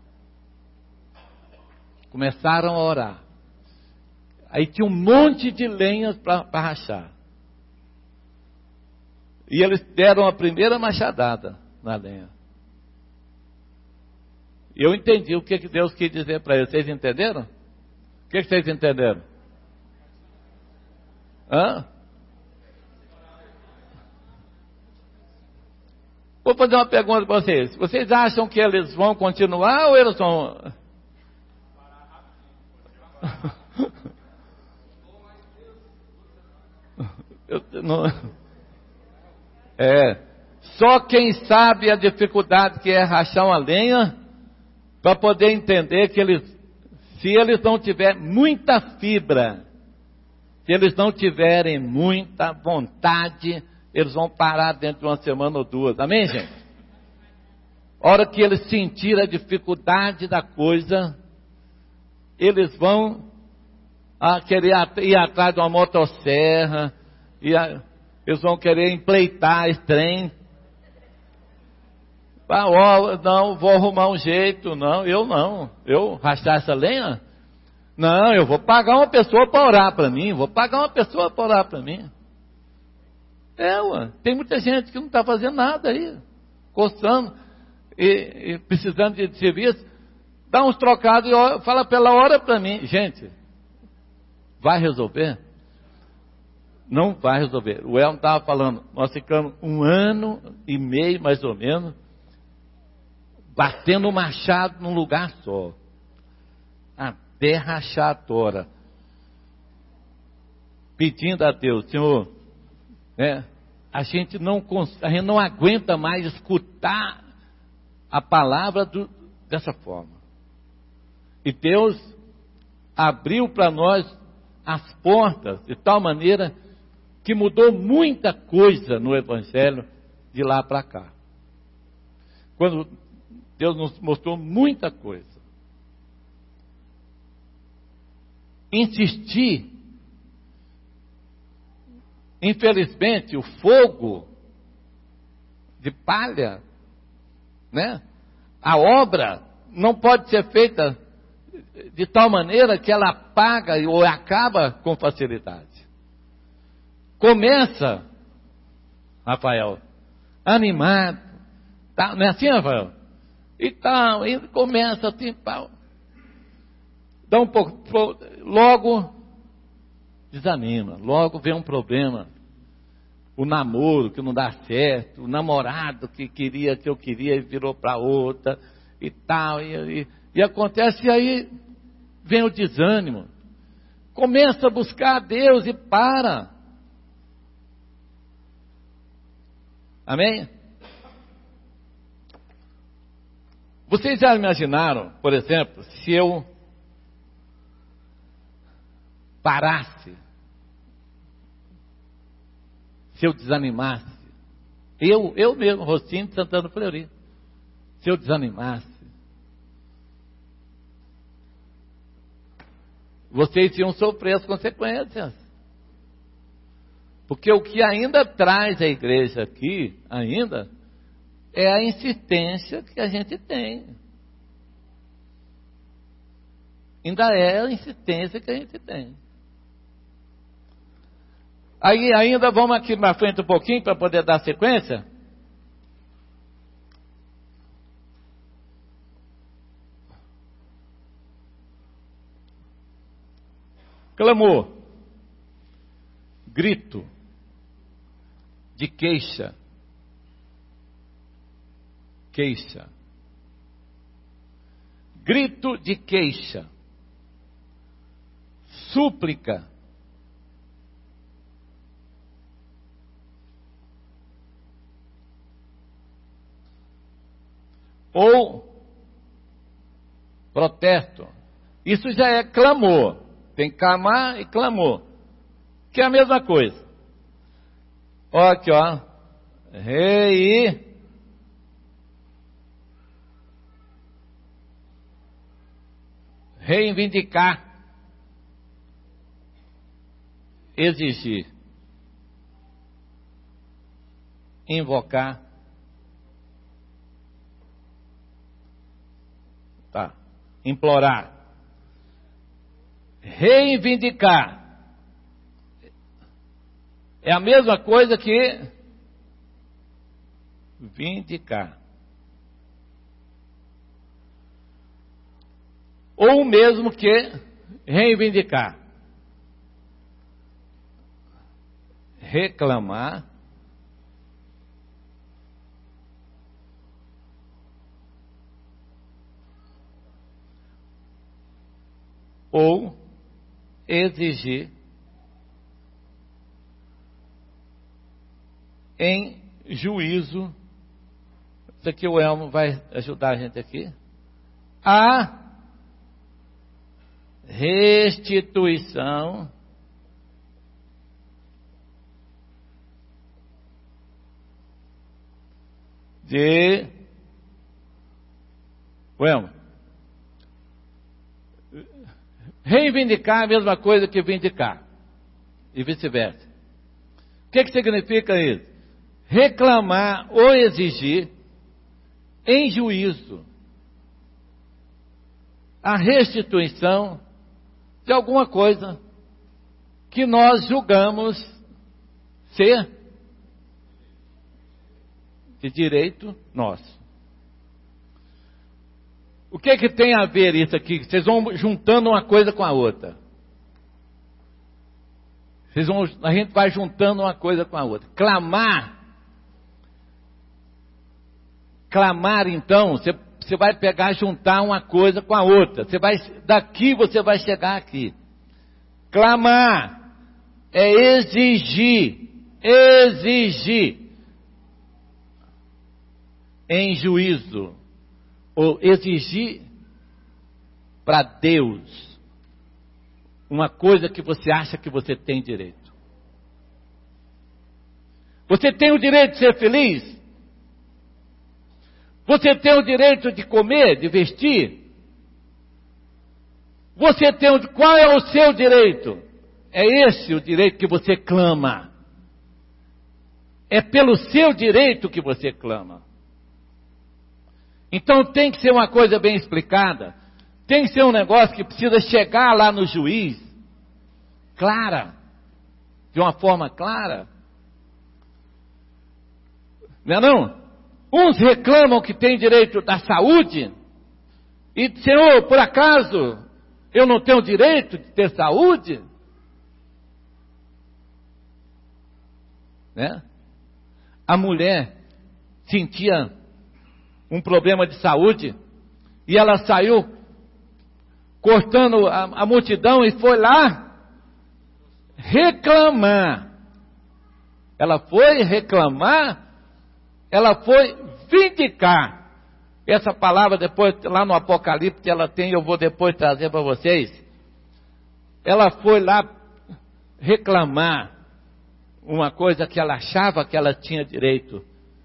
Começaram a orar. Aí tinha um monte de lenhas para rachar. E eles deram a primeira machadada na lenha. E eu entendi o que, que Deus quis dizer para eles. Vocês entenderam? O que, que vocês entenderam? Hã? Vou fazer uma pergunta para vocês. Vocês acham que eles vão continuar ou eles vão... Eu, não... É, só quem sabe a dificuldade que é rachar uma lenha, para poder entender que eles, se eles não tiverem muita fibra, se eles não tiverem muita vontade, eles vão parar dentro de uma semana ou duas. Amém, gente? A hora que eles sentirem a dificuldade da coisa, eles vão a, querer ir atrás de uma motosserra, e a, eles vão querer empleitar esse trem. Ah, ó, não, vou arrumar um jeito. Não, eu não. Eu rachar essa lenha? Não, eu vou pagar uma pessoa para orar para mim. Vou pagar uma pessoa para orar para mim. É, ué, tem muita gente que não está fazendo nada aí. Coçando e, e precisando de serviço. Dá uns trocados e ora, fala pela hora para mim. Gente, vai resolver? Não vai resolver. O Elmo estava falando, nós ficamos um ano e meio, mais ou menos, batendo o machado num lugar só. Até rachar a tora. Pedindo a Deus, Senhor, né, a, gente não, a gente não aguenta mais escutar a palavra do, dessa forma. E Deus abriu para nós as portas de tal maneira que mudou muita coisa no Evangelho de lá para cá. Quando Deus nos mostrou muita coisa. Insistir. Infelizmente, o fogo de palha, né? A obra não pode ser feita de tal maneira que ela apaga ou acaba com facilidade. Começa, Rafael, animado, tá, não é assim, Rafael? E tal, e começa assim, pau. Dá um pouco, logo desanima, logo vem um problema. O namoro que não dá certo, o namorado que queria, que eu queria e virou para outra, e tal, e, e, e acontece, e aí vem o desânimo. Começa a buscar a Deus e para. Amém? Vocês já imaginaram, por exemplo, se eu parasse, se eu desanimasse, eu, eu mesmo, Rocinho de Santana Fleury, se eu desanimasse, vocês iam sofrer as consequências. Porque o que ainda traz a igreja aqui, ainda, é a insistência que a gente tem. Ainda é a insistência que a gente tem. Aí ainda vamos aqui na frente um pouquinho para poder dar sequência. Clamor, grito de queixa, queixa. grito de queixa, súplica, ou protesto. Isso já é clamor. Tem que clamar e clamor, que é a mesma coisa. Ó, aqui, ó. Rei. Reivindicar. Exigir. Invocar. Tá. Implorar. Reivindicar. É a mesma coisa que vindicar. Ou o mesmo que reivindicar. Reclamar. Ou exigir em juízo. Isso aqui o Elmo vai ajudar a gente aqui. A restituição de o Elmo. Reivindicar é a mesma coisa que vindicar. E vice-versa. O que, que significa isso? Reclamar ou exigir em juízo a restituição de alguma coisa que nós julgamos ser de direito nosso. O que que tem a ver isso aqui? Vocês vão juntando uma coisa com a outra. Vocês vão, a gente vai juntando uma coisa com a outra. Clamar. Clamar, então, você, você vai pegar, juntar uma coisa com a outra. Você vai, daqui você vai chegar aqui. Clamar é exigir, exigir em juízo, ou exigir para Deus uma coisa que você acha que você tem direito. Você tem o direito de ser feliz? Você tem o direito de comer, de vestir? Você tem o... Qual é o seu direito? É esse o direito que você clama. É pelo seu direito que você clama. Então tem que ser uma coisa bem explicada. Tem que ser um negócio que precisa chegar lá no juiz. Clara. De uma forma clara. Não é não? Uns reclamam que tem direito da saúde. E, Senhor, por acaso, eu não tenho direito de ter saúde? Né? A mulher sentia um problema de saúde, e ela saiu cortando a, a multidão e foi lá reclamar. Ela foi reclamar, ela foi vindicar. Essa palavra depois, lá no Apocalipse, ela tem, eu vou depois trazer para vocês. Ela foi lá reclamar uma coisa que ela achava que ela tinha direito.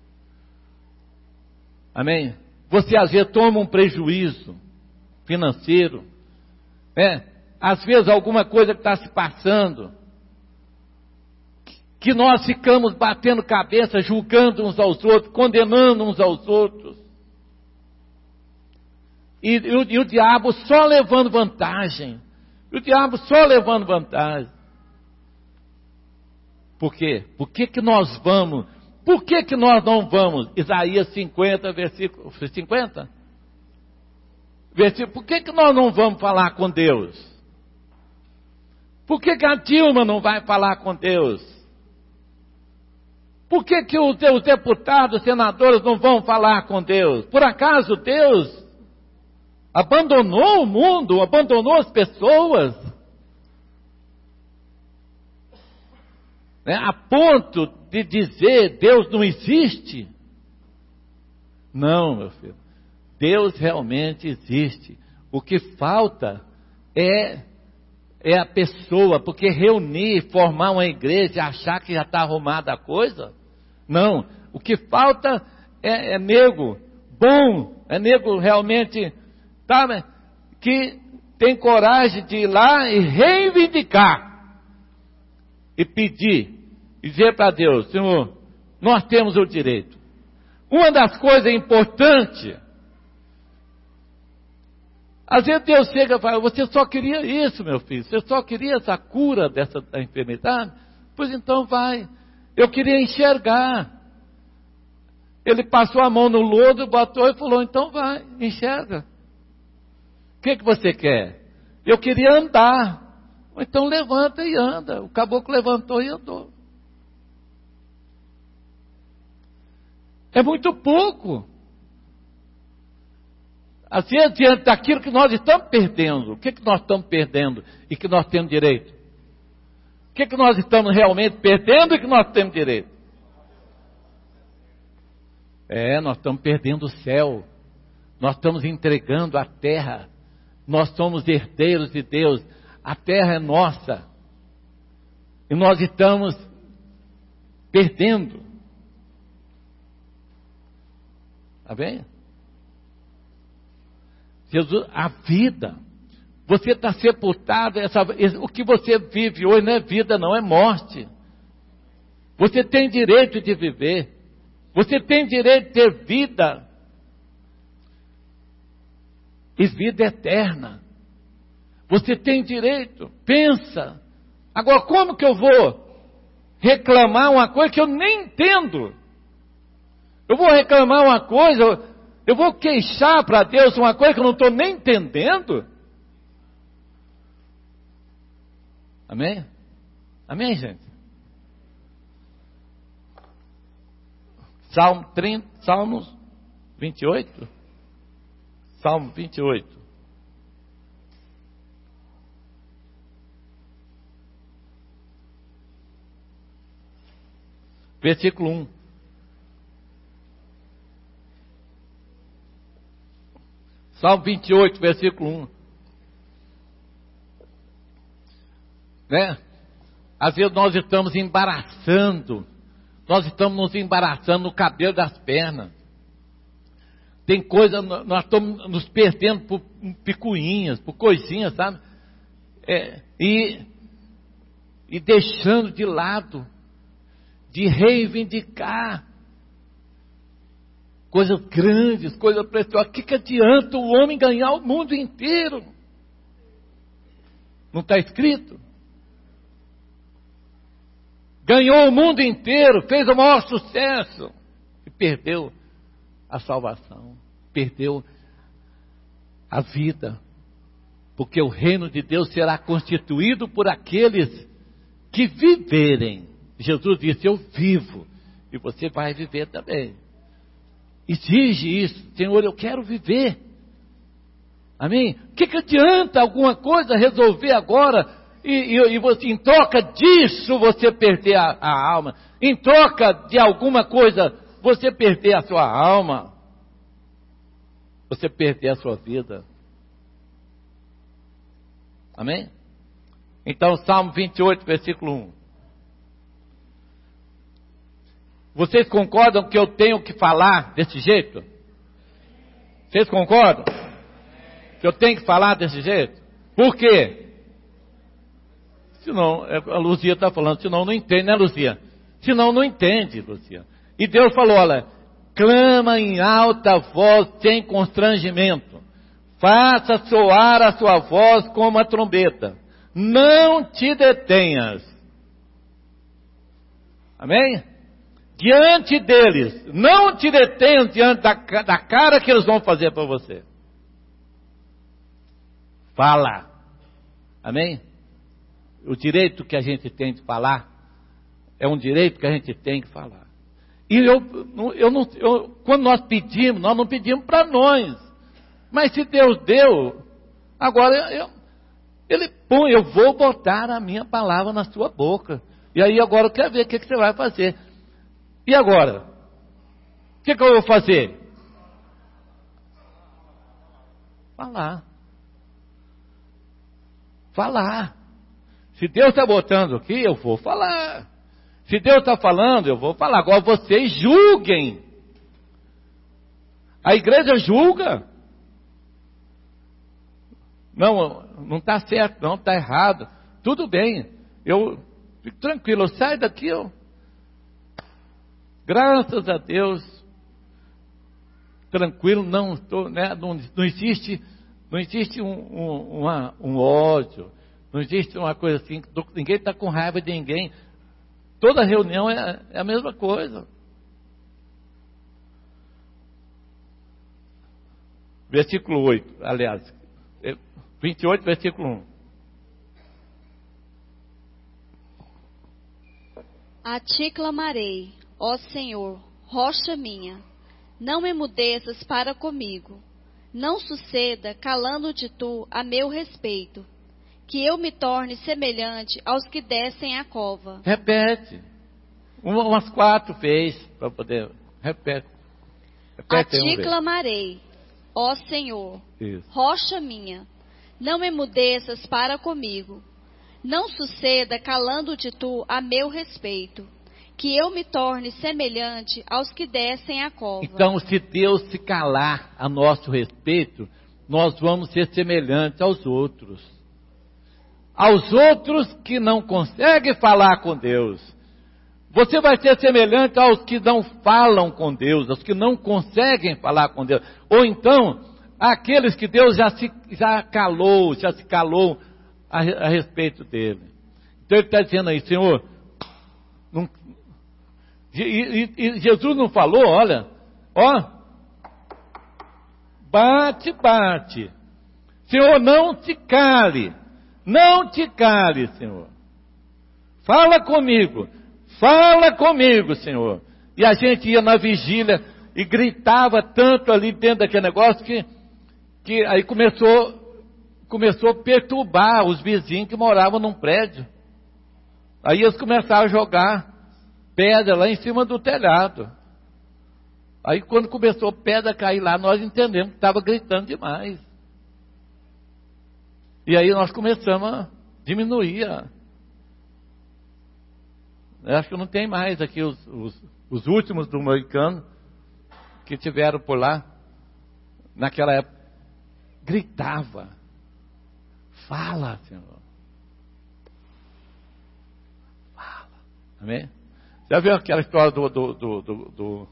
Amém? Você às vezes toma um prejuízo financeiro, né? Às vezes alguma coisa que está se passando, que nós ficamos batendo cabeça, julgando uns aos outros, condenando uns aos outros. E, e, o, e o diabo só levando vantagem. E o diabo só levando vantagem. Por quê? Por que que nós vamos... Por que que nós não vamos? Isaías cinquenta, versículo cinquenta? Versículo, por que que nós não vamos falar com Deus? Por que que a Dilma não vai falar com Deus? Por que que os deputados, os senadores não vão falar com Deus? Por acaso Deus abandonou o mundo, abandonou as pessoas, né, a ponto de dizer Deus não existe. Não, meu filho, Deus realmente existe. O que falta é, é a pessoa, porque reunir, formar uma igreja, achar que já está arrumada a coisa, não. O que falta é, é nego bom, é nego realmente, sabe, que tem coragem de ir lá e reivindicar, e pedir, e dizer para Deus: Senhor, nós temos o direito. Uma das coisas importantes, às vezes Deus chega e fala: você só queria isso, meu filho, você só queria essa cura dessa da enfermidade? Pois então vai. Eu queria enxergar. Ele passou a mão no lodo, botou e falou: então vai, enxerga. O que, que você quer? Eu queria andar. Então levanta e anda. O caboclo levantou e andou. É muito pouco. Assim, diante daquilo que nós estamos perdendo. O que, que nós estamos perdendo e que nós temos direito? O que, que nós estamos realmente perdendo e que nós temos direito? É, nós estamos perdendo o céu. Nós estamos entregando a terra. Nós somos herdeiros de Deus. A terra é nossa. E nós estamos perdendo. Está bem? Jesus, a vida. Você está sepultado. Essa, o que você vive hoje não é vida, não, é morte. Você tem direito de viver. Você tem direito de ter vida. E vida eterna. Você tem direito. Pensa. Agora, como que eu vou reclamar uma coisa que eu nem entendo? Eu vou reclamar uma coisa, eu vou queixar para Deus uma coisa que eu não estou nem entendendo? Amém? Amém, gente? Salmo trinta, Salmos vinte e oito? Salmo vinte e oito. Versículo um. Salmo vinte e oito, versículo um. Né? Às vezes nós estamos embaraçando, nós estamos nos embaraçando no cabelo das pernas. Tem coisa, nós estamos nos perdendo por picuinhas, por coisinhas, sabe? É, e, e deixando de lado, de reivindicar coisas grandes, coisas preciosas. O que, que adianta o homem ganhar o mundo inteiro? Não está escrito? Ganhou o mundo inteiro, fez o maior sucesso e perdeu a salvação, perdeu a vida, porque o reino de Deus será constituído por aqueles que viverem. Jesus disse: eu vivo, e você vai viver também. Exige isso. Senhor, eu quero viver. Amém? O que, que adianta alguma coisa resolver agora e, e, e você, em troca disso você perder a, a alma? Em troca de alguma coisa você perder a sua alma? Você perder a sua vida? Amém? Então, Salmo vinte e oito, versículo um. Vocês concordam que eu tenho que falar desse jeito? Vocês concordam? Que eu tenho que falar desse jeito? Por quê? Senão, a Luzia está falando, senão não entende, né, Luzia? Senão não entende, Luzia. E Deus falou: olha, clama em alta voz, sem constrangimento. Faça soar a sua voz como a trombeta. Não te detenhas. Amém? Diante deles, não te detenha diante da, da cara que eles vão fazer para você. Fala. Amém? O direito que a gente tem de falar é um direito que a gente tem que falar. E eu, eu não, eu, quando nós pedimos, nós não pedimos para nós. Mas se Deus deu, agora eu, ele põe, eu vou botar a minha palavra na sua boca. E aí agora eu quero ver o que, que você vai fazer. E agora? O que, que eu vou fazer? Falar. Falar. Se Deus está botando aqui, eu vou falar. Se Deus está falando, eu vou falar. Agora vocês julguem. A igreja julga. Não, não está certo, não está errado. Tudo bem. Eu fico tranquilo, eu saio daqui, eu... graças a Deus, tranquilo, não, tô, né, não, não existe, não existe um, um, uma, um ódio, não existe uma coisa assim, ninguém está com raiva de ninguém. Toda reunião é, é a mesma coisa. Versículo oito, aliás, vinte e oito, versículo um. A ti clamarei, ó Senhor, rocha minha, não emudeças para comigo, não suceda calando-te tu a meu respeito, que eu me torne semelhante aos que descem a cova. Repete, umas quatro vezes, para poder, repete. repete A ti clamarei, ó Senhor, Isso. rocha minha, não emudeças para comigo, não suceda calando-te tu a meu respeito, que eu me torne semelhante aos que descem a cova. Então, se Deus se calar a nosso respeito, nós vamos ser semelhantes aos outros. Aos outros que não conseguem falar com Deus. Você vai ser semelhante aos que não falam com Deus, aos que não conseguem falar com Deus. Ou então, aqueles que Deus já se já calou, já se calou a, a respeito dele. Então ele está dizendo aí, Senhor, não, e, e, e Jesus não falou, olha, ó, bate, bate. Senhor, não te cale, não te cale, Senhor. Fala comigo, fala comigo, Senhor. E a gente ia na vigília e gritava tanto ali dentro daquele negócio que, que aí começou, começou a perturbar os vizinhos que moravam num prédio. Aí eles começaram a jogar pedra lá em cima do telhado. Aí quando começou a pedra a cair lá, nós entendemos que estava gritando demais. E aí nós começamos a diminuir. A... Eu acho que não tem mais aqui os, os, os últimos do Moicano que tiveram por lá. Naquela época, gritava. Fala, Senhor. Fala. Amém? Já viu aquela história do, do, do, do, do,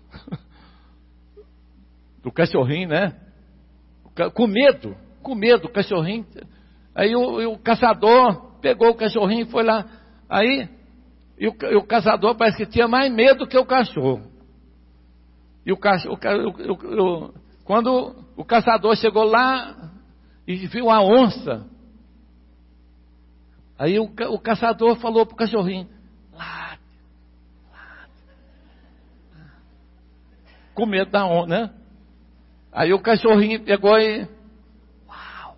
do cachorrinho, né? Com medo, com medo, o cachorrinho. Aí o, o caçador pegou o cachorrinho e foi lá. Aí, e o, e o caçador parece que tinha mais medo que o cachorro. E o cachorro, o, o, o, quando o caçador chegou lá e viu a onça, aí o, o caçador falou para o cachorrinho, late, late. Com medo da onça, né? Aí o cachorrinho pegou e, uau.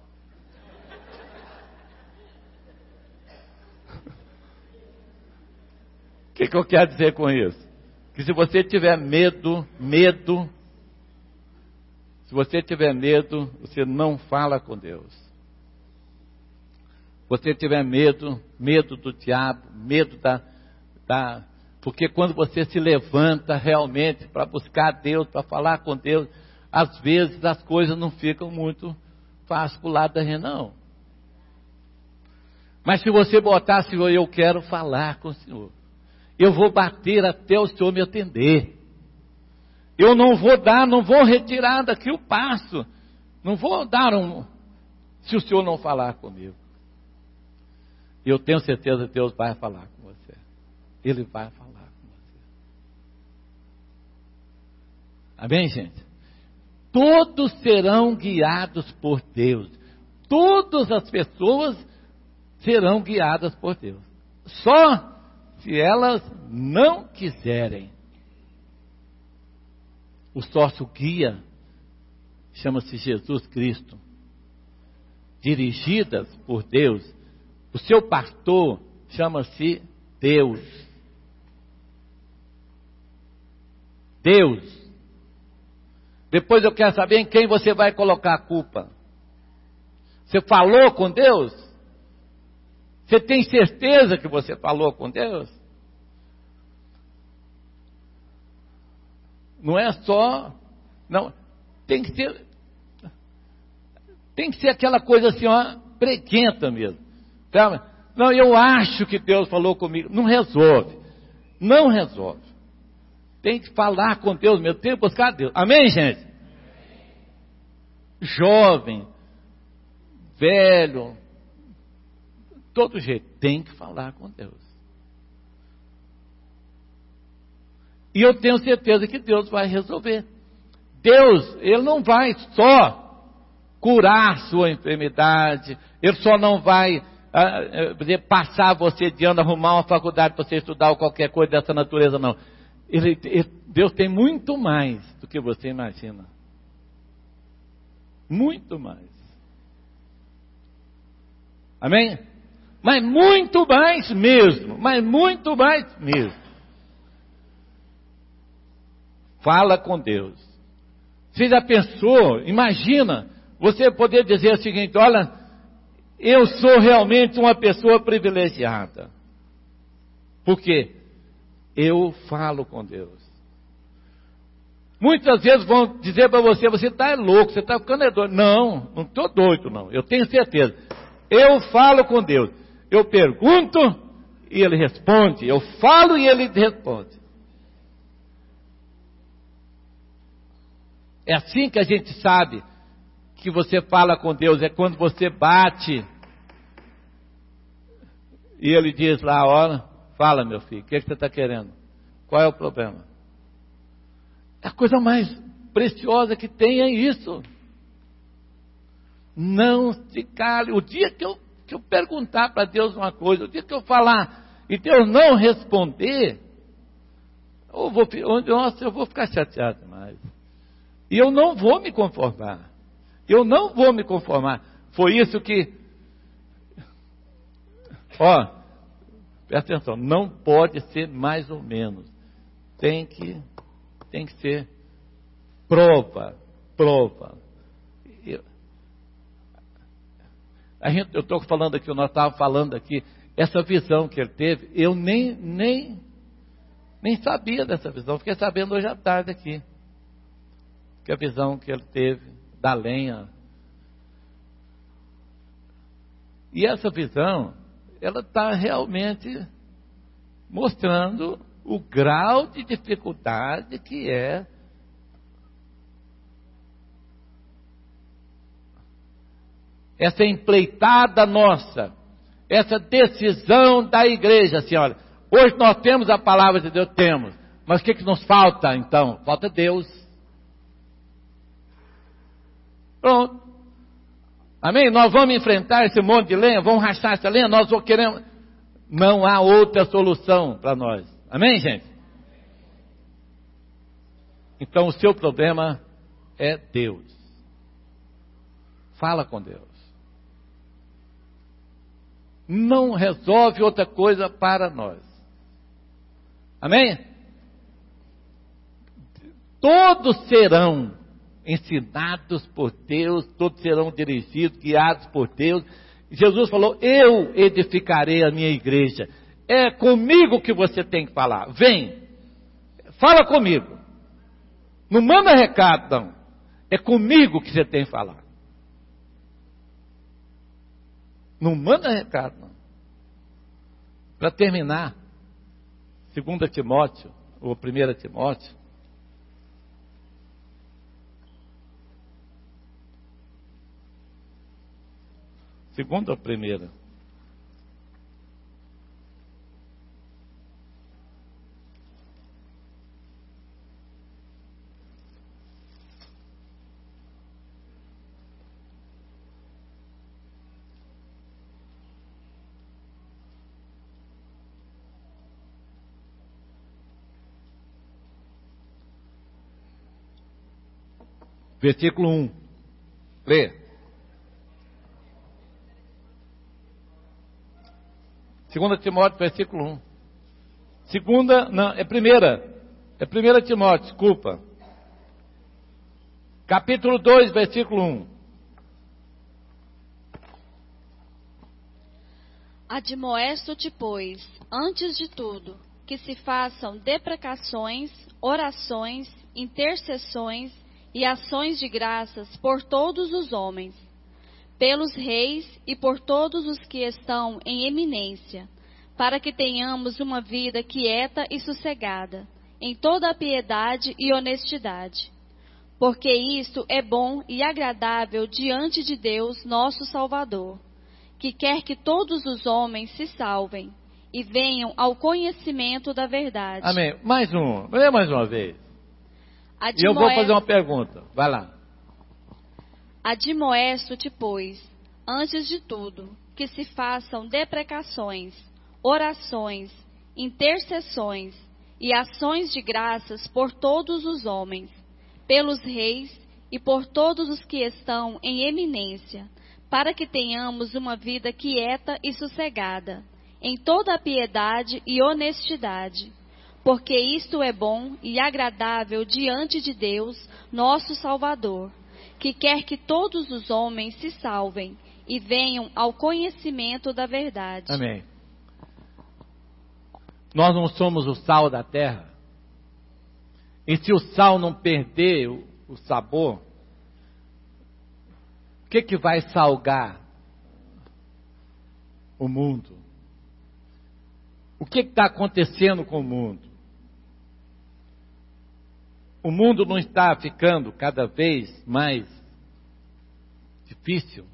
O que, que eu quero dizer com isso? Que se você tiver medo, medo, se você tiver medo, você não fala com Deus. Se você tiver medo, medo do diabo, medo da, da... Porque quando você se levanta realmente para buscar Deus, para falar com Deus, às vezes as coisas não ficam muito fáceis para o lado da gente, não. Mas se você botar, Senhor, eu quero falar com o Senhor. Eu vou bater até o Senhor me atender. Eu não vou dar, não vou retirar daqui o passo. Não vou dar um, se o Senhor não falar comigo. E eu tenho certeza que Deus vai falar com você. Ele vai falar com você. Amém, gente? Todos serão guiados por Deus. Todas as pessoas serão guiadas por Deus. Só se elas não quiserem. O sócio guia chama-se Jesus Cristo, dirigidas por Deus. O seu pastor chama-se Deus. Deus. Depois eu quero saber em quem você vai colocar a culpa. Você falou com Deus? Você tem certeza que você falou com Deus? Não é só... Não, tem que ser... Tem que ser aquela coisa assim, ó, preguenta mesmo. Tá? Não, eu acho que Deus falou comigo. Não resolve. Não resolve. Tem que falar com Deus mesmo. Tem que buscar Deus. Amém, gente? Jovem, velho, todo jeito, tem que falar com Deus. E eu tenho certeza que Deus vai resolver. Deus, Ele não vai só curar sua enfermidade, Ele só não vai ah, passar você de ano, arrumar uma faculdade para você estudar ou qualquer coisa dessa natureza, não. Ele, ele, Deus tem muito mais do que você imagina. Muito mais. Amém? Mas muito mais mesmo. Mas muito mais mesmo. Fala com Deus. Você já pensou? Imagina você poder dizer o seguinte: olha, eu sou realmente uma pessoa privilegiada. Por quê? Eu falo com Deus. Muitas vezes vão dizer para você: você está louco, você está ficando doido. Não, não estou doido não, eu tenho certeza. Eu falo com Deus. Eu pergunto e Ele responde. Eu falo e Ele responde. É assim que a gente sabe que você fala com Deus. É quando você bate e Ele diz lá: olha, fala meu filho, o que, é que você está querendo? Qual é o problema? A coisa mais preciosa que tem é isso. Não se cale. O dia que eu, que eu perguntar para Deus uma coisa, o dia que eu falar e Deus não responder, eu vou, nossa, eu vou ficar chateado demais. E eu não vou me conformar. Eu não vou me conformar. Foi isso que... Ó, presta atenção, não pode ser mais ou menos. Tem que... Tem que ser prova, prova. Eu, a gente, eu estou falando aqui, nós estávamos falando aqui, essa visão que ele teve, eu nem, nem, nem sabia dessa visão, fiquei sabendo hoje à tarde aqui, que a visão que ele teve da lenha. E essa visão, ela está realmente mostrando o grau de dificuldade que é essa empleitada nossa, essa decisão da igreja, assim, olha, hoje nós temos a palavra de Deus, temos, mas o que, que nos falta então? Falta Deus. Pronto. Amém? Nós vamos enfrentar esse monte de lenha, vamos rachar essa lenha, nós vamos querer, não há outra solução para nós. Amém, gente? Então o seu problema é Deus. Fala com Deus. Não resolve outra coisa para nós. Amém? Todos serão ensinados por Deus, todos serão dirigidos, guiados por Deus. Jesus falou: eu edificarei a minha igreja. É comigo que você tem que falar. Vem, fala comigo. Não manda recado, não. É comigo que você tem que falar. Não manda recado, não. Para terminar, segunda Timóteo, ou primeira Timóteo, segunda ou primeira? Versículo um. Lê. Segunda Timóteo, versículo um. Segunda, não, é primeira. É primeira Timóteo, desculpa. Capítulo dois, versículo um. Admoesto-te, pois, antes de tudo, que se façam deprecações, orações, intercessões e ações de graças por todos os homens, pelos reis e por todos os que estão em eminência, para que tenhamos uma vida quieta e sossegada, em toda a piedade e honestidade. Porque isto é bom e agradável diante de Deus, nosso Salvador, que quer que todos os homens se salvem e venham ao conhecimento da verdade. Amém. Mais um. Lê mais uma vez. Admoe... E eu vou fazer uma pergunta. Vai lá. Admoesto-te, pois, antes de tudo, que se façam deprecações, orações, intercessões e ações de graças por todos os homens, pelos reis e por todos os que estão em eminência, para que tenhamos uma vida quieta e sossegada, em toda a piedade e honestidade, porque isto é bom e agradável diante de Deus, nosso Salvador, que quer que todos os homens se salvem e venham ao conhecimento da verdade. Amém. Nós não somos o sal da terra. E se o sal não perder o, o sabor, o que, que vai salgar o mundo? O que está acontecendo com o mundo? O mundo não está ficando cada vez mais difícil?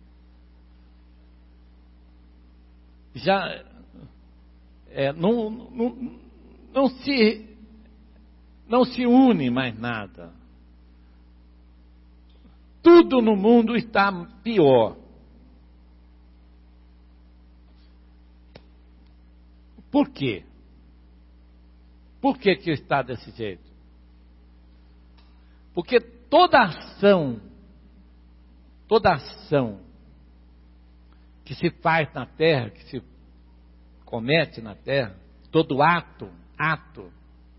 Já é, não, não, não, se, não se une mais nada. Tudo no mundo está pior. Por quê? Por que que está desse jeito? Porque toda ação, toda ação que se faz na terra, que se comete na terra, todo ato, ato,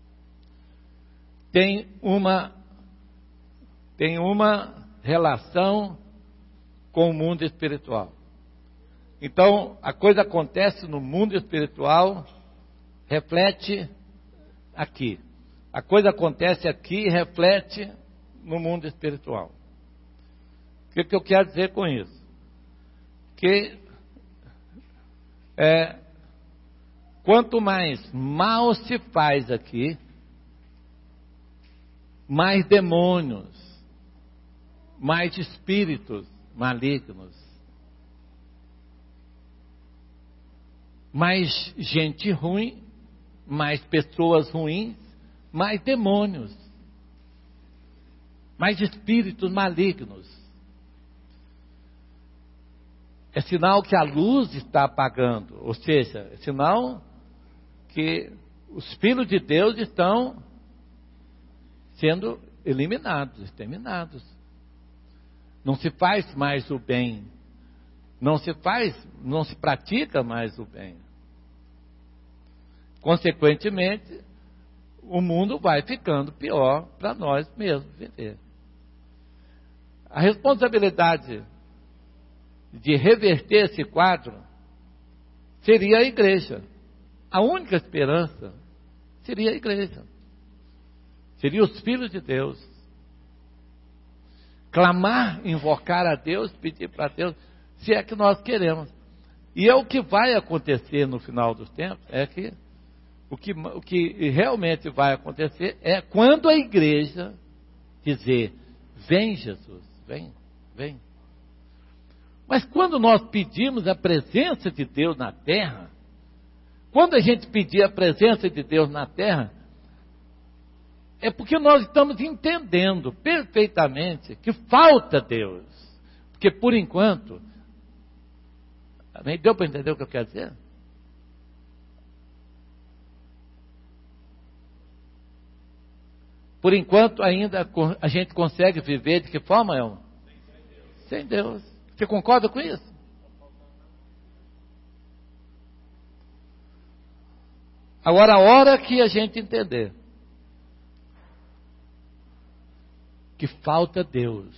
tem uma, tem uma relação com o mundo espiritual. Então, a coisa acontece no mundo espiritual, reflete aqui. A coisa acontece aqui e reflete no mundo espiritual. O que, que eu quero dizer com isso? Que é, quanto mais mal se faz aqui, mais demônios, mais espíritos malignos, mais gente ruim, mais pessoas ruins, mais demônios, mais espíritos malignos. É sinal que a luz está apagando, ou seja, é sinal que os filhos de Deus estão sendo eliminados, exterminados. Não se faz mais o bem, não se faz, não se pratica mais o bem. Consequentemente, o mundo vai ficando pior para nós mesmos viver. A responsabilidade de reverter esse quadro seria a igreja. A única esperança seria a igreja. Seria os filhos de Deus. Clamar, invocar a Deus, pedir para Deus, se é que nós queremos. E é o que vai acontecer no final dos tempos, é que o que, o que realmente vai acontecer é quando a igreja dizer, vem Jesus, vem, vem. Mas quando nós pedimos a presença de Deus na terra, quando a gente pedir a presença de Deus na terra, é porque nós estamos entendendo perfeitamente que falta Deus. Porque por enquanto, deu para entender o que eu quero dizer? Por enquanto ainda a gente consegue viver de que forma, Elma? sem Deus. Você concorda com isso? Agora, a hora que a gente entender que falta Deus,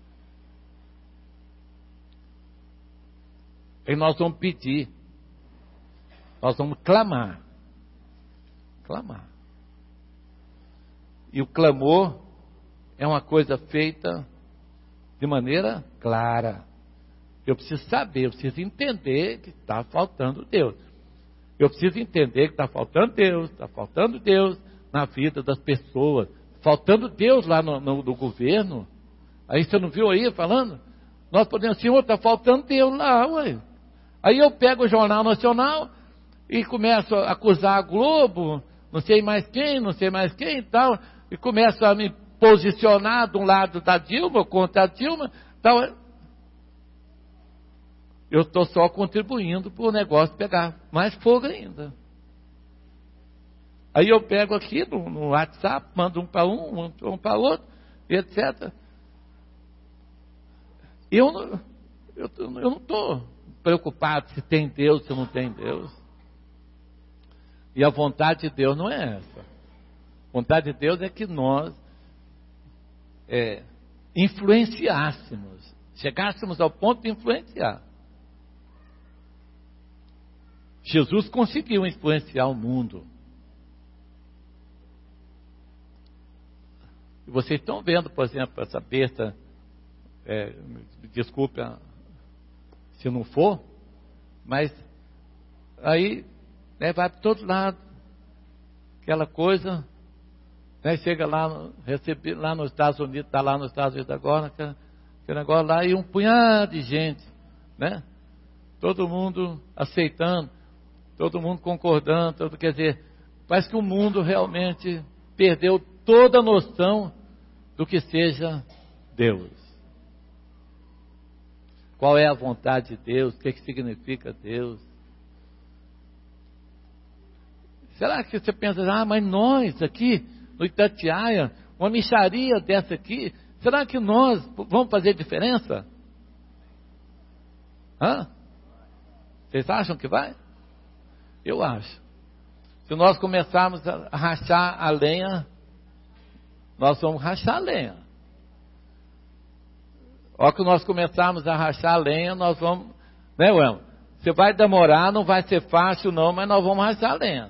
aí nós vamos pedir, nós vamos clamar, clamar. E o clamor é uma coisa feita de maneira clara. Eu preciso saber, eu preciso entender que está faltando Deus. Eu preciso entender que está faltando Deus, está faltando Deus na vida das pessoas, faltando Deus lá no, no, no governo. Aí você não viu aí falando? Nós podemos dizer, está faltando Deus lá, ué. Aí eu pego o Jornal Nacional e começo a acusar a Globo, não sei mais quem, não sei mais quem e tal, e começo a me posicionar de um lado da Dilma, contra a Dilma, tal. Eu estou só contribuindo para o negócio pegar mais fogo ainda. Aí eu pego aqui no, no WhatsApp, mando um para um, um, um para outro, etcétera. Eu não eu, eu não estou preocupado se tem Deus, se não tem Deus. E a vontade de Deus não é essa. A vontade de Deus é que nós é, influenciássemos, chegássemos ao ponto de influenciar. Jesus conseguiu influenciar o mundo. E vocês estão vendo, por exemplo, essa besta, é, desculpe se não for, mas aí né, vai para todo lado, aquela coisa, né, chega lá, recebe, lá nos Estados Unidos, está lá nos Estados Unidos agora, aquele, aquele negócio lá, e um punhado de gente, né? Todo mundo aceitando, todo mundo concordando, todo, quer dizer, parece que o mundo realmente perdeu toda a noção do que seja Deus. Qual é a vontade de Deus? O que, que significa Deus? Será que você pensa, ah, mas nós aqui no Itatiaia, uma mixaria dessa aqui, será que nós vamos fazer diferença? Hã? Vocês acham que vai? Eu acho. Se nós começarmos a rachar a lenha, nós vamos rachar a lenha. A hora que nós começarmos a rachar a lenha, nós vamos, né, Wilma? Você vai demorar, não vai ser fácil não, mas nós vamos rachar a lenha.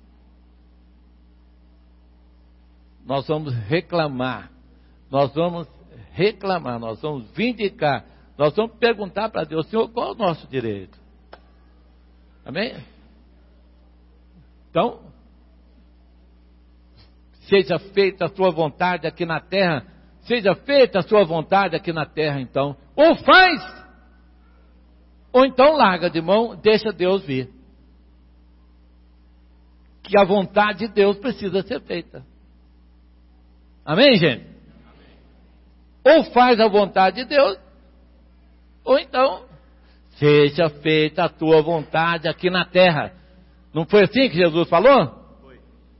Nós vamos reclamar, nós vamos reclamar, nós vamos vindicar, nós vamos perguntar para Deus, Senhor, qual é o nosso direito? Amém? Então, seja feita a sua vontade aqui na terra, seja feita a sua vontade aqui na terra, então, ou faz, ou então larga de mão, deixa Deus vir. Que a vontade de Deus precisa ser feita. Amém, gente? Amém. Ou faz a vontade de Deus, ou então, seja feita a tua vontade aqui na terra. Não foi assim que Jesus falou? Foi.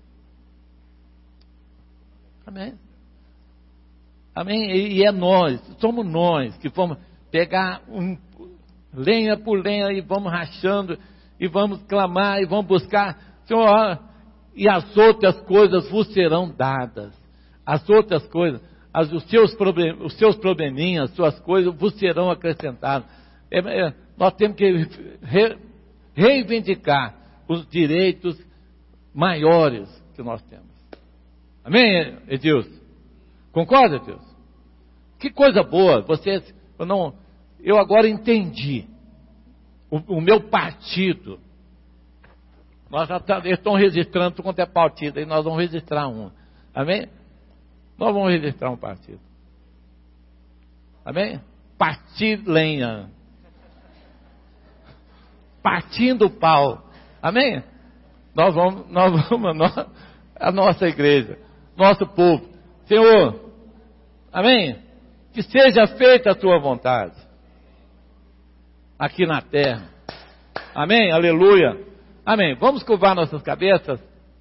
Amém. Amém. E, e é nós, somos nós que vamos pegar um, lenha por lenha e vamos rachando, e vamos clamar, e vamos buscar, Senhor, e as outras coisas vos serão dadas. As outras coisas, as, os, seus problem, os seus probleminhas, as suas coisas vos serão acrescentadas. É, é, nós temos que re, reivindicar os direitos maiores que nós temos. Amém, Edilson? Concorda, Edilson? Que coisa boa, vocês, eu, não, eu agora entendi o, o meu partido. Nós já tá, eles estão registrando tudo quanto é partido, e nós vamos registrar um. Amém? Nós vamos registrar um partido. Amém? Partido lenha. Partindo o pau. Amém? Nós vamos, nós vamos, nós, a nossa igreja, nosso povo. Senhor, amém? Que seja feita a tua vontade. Aqui na terra. Amém? Aleluia. Amém. Vamos curvar nossas cabeças.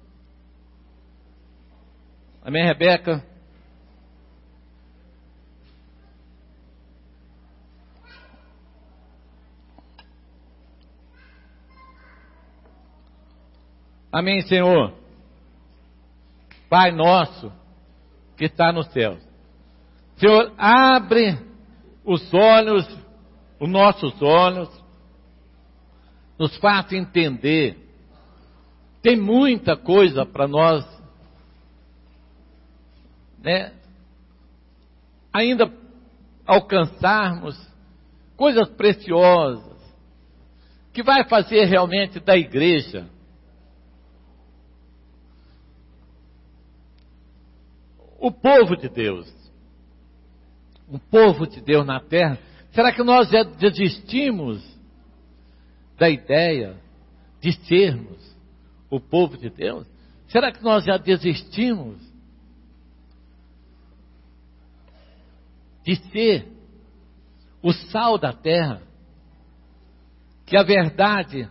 Amém, Rebeca? Amém, Senhor. Pai nosso que está nos céus. Senhor, abre os olhos, os nossos olhos, nos faça entender. Tem muita coisa para nós, né, ainda alcançarmos, coisas preciosas, que vai fazer realmente da igreja o povo de Deus, o povo de Deus na terra. Será que nós já desistimos da ideia de sermos o povo de Deus? Será que nós já desistimos de ser o sal da terra? Que a verdade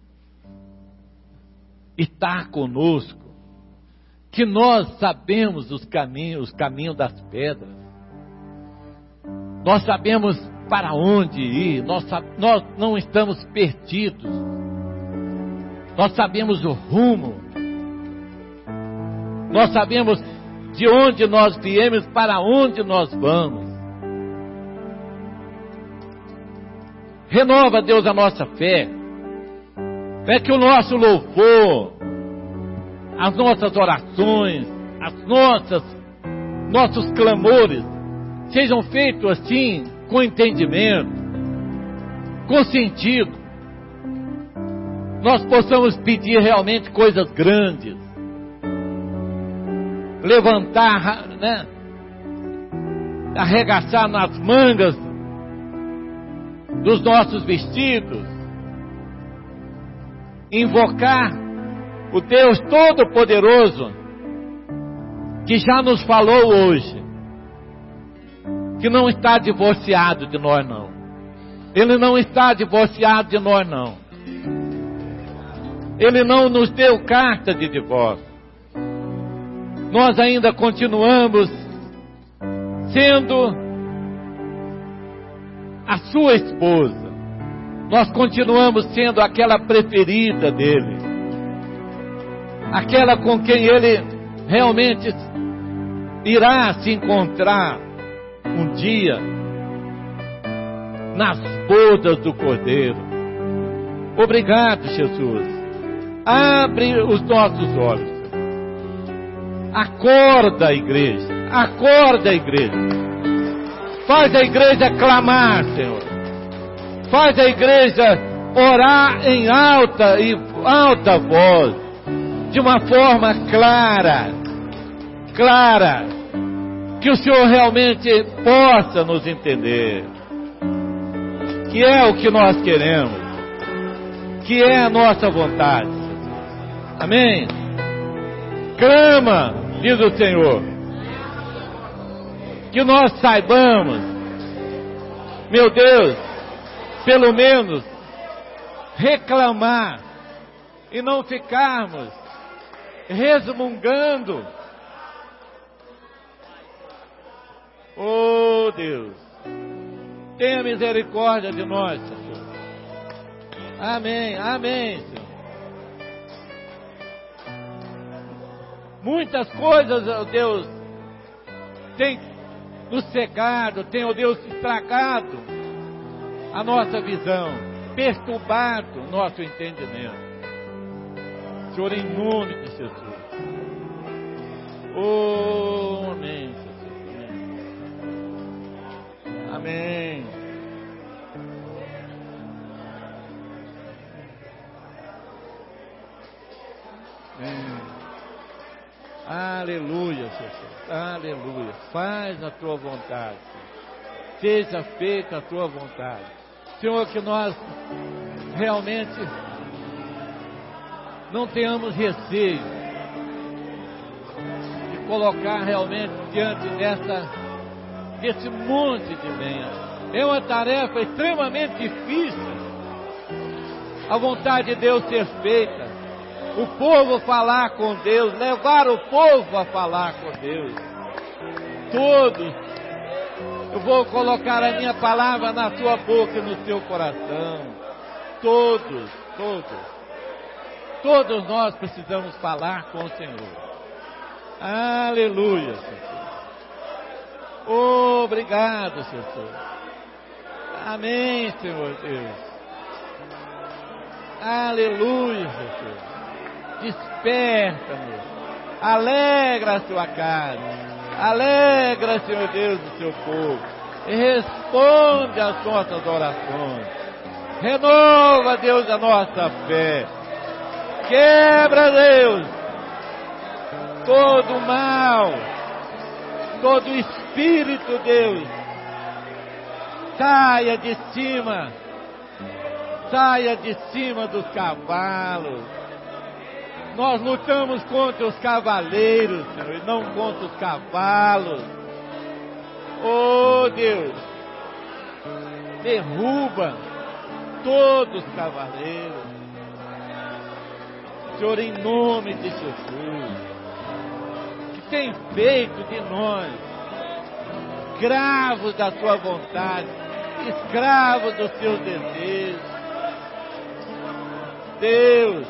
está conosco, que nós sabemos os caminhos, os caminhos das pedras, nós sabemos para onde ir, nós, nós não estamos perdidos, nós sabemos o rumo, nós sabemos de onde nós viemos, para onde nós vamos. Renova, Deus, a nossa fé. É que o nosso louvor, as nossas orações, as nossas, nossos clamores, sejam feitos assim, com entendimento, com sentido. Nós possamos pedir realmente coisas grandes. Levantar, né? Arregaçar nas mangas dos nossos vestidos, invocar o Deus Todo-Poderoso, que já nos falou hoje, que não está divorciado de nós não. Ele não está divorciado de nós não. Ele não nos deu carta de divórcio. Nós ainda continuamos sendo a sua esposa. Nós continuamos sendo aquela preferida dele, aquela com quem ele realmente irá se encontrar um dia nas bodas do Cordeiro. Obrigado, Jesus. Abre os nossos olhos. Acorda a igreja. Acorda a igreja. Faz a igreja clamar, Senhor. Faz a igreja orar em alta e alta voz, de uma forma clara, clara, que o Senhor realmente possa nos entender, que é o que nós queremos, que é a nossa vontade. Amém? Clama, diz o Senhor, que nós saibamos, meu Deus, pelo menos reclamar e não ficarmos resmungando. Oh Deus, tenha misericórdia de nós, Senhor. Amém, amém, Senhor. Muitas coisas, oh Deus, tem nos cegado, tem, oh Deus, estragado a nossa visão, perturbado o nosso entendimento. Senhor, em nome de Jesus. Oh, amém, Jesus. Amém. Amém. Amém. Aleluia, Jesus. Aleluia. Faz a tua vontade. Seja feita a tua vontade. Senhor, que nós realmente não tenhamos receio de colocar realmente diante dessa, desse monte de lenha. É uma tarefa extremamente difícil. A vontade de Deus ser feita. O povo falar com Deus, levar o povo a falar com Deus. Todos. Eu vou colocar a minha palavra na tua boca e no teu coração. Todos, todos. Todos nós precisamos falar com o Senhor. Aleluia, Senhor. Obrigado, Senhor. Amém, Senhor Deus. Aleluia, Senhor. Desperta-nos. Alegra a sua casa. Alegra, Senhor Deus, o seu povo. E responde às nossas orações. Renova, Deus, a nossa fé. Quebra, Deus, todo mal, todo espírito, Deus, saia de cima, saia de cima dos cavalos. Nós lutamos contra os cavaleiros, Senhor, e não contra os cavalos. Oh, Deus, derruba todos os cavaleiros. Senhor, em nome de Jesus, que tem feito de nós escravos da tua vontade, escravos dos teus desejos. Deus,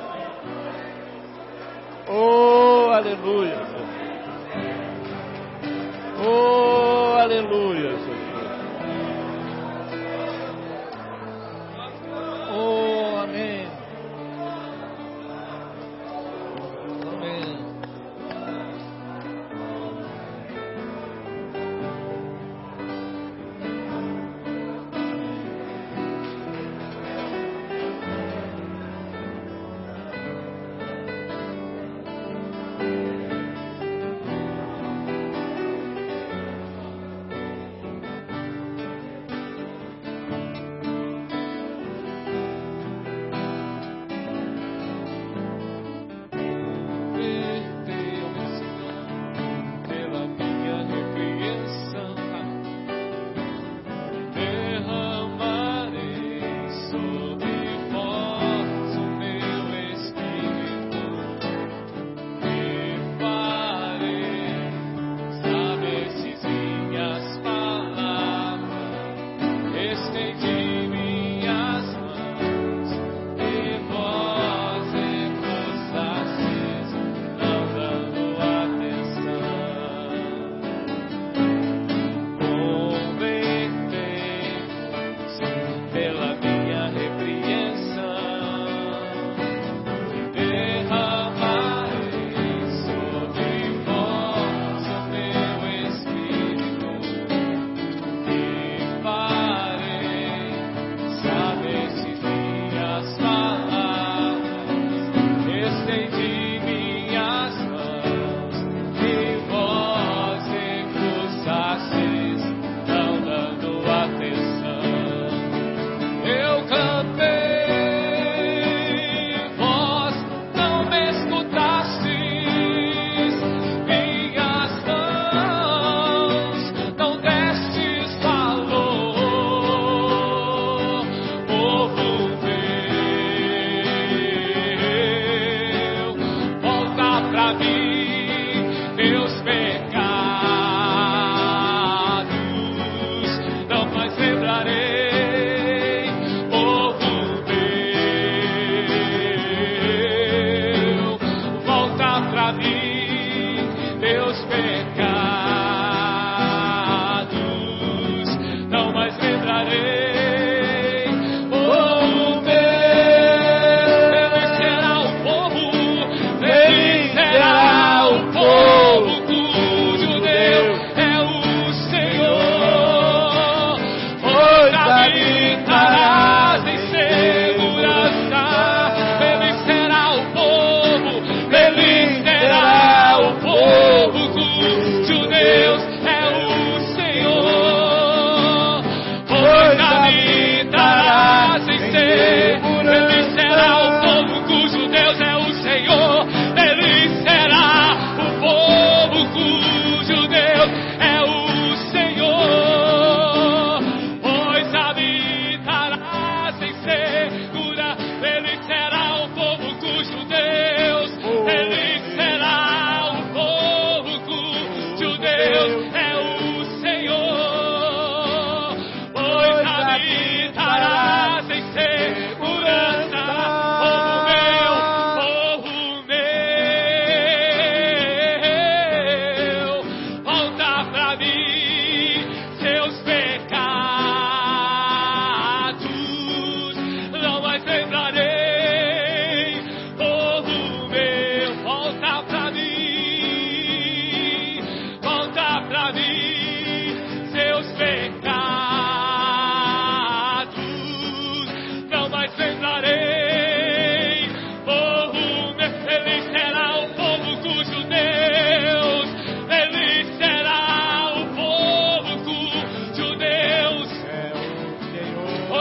oh, aleluia, Senhor. Oh, aleluia, Senhor. Oh, amém.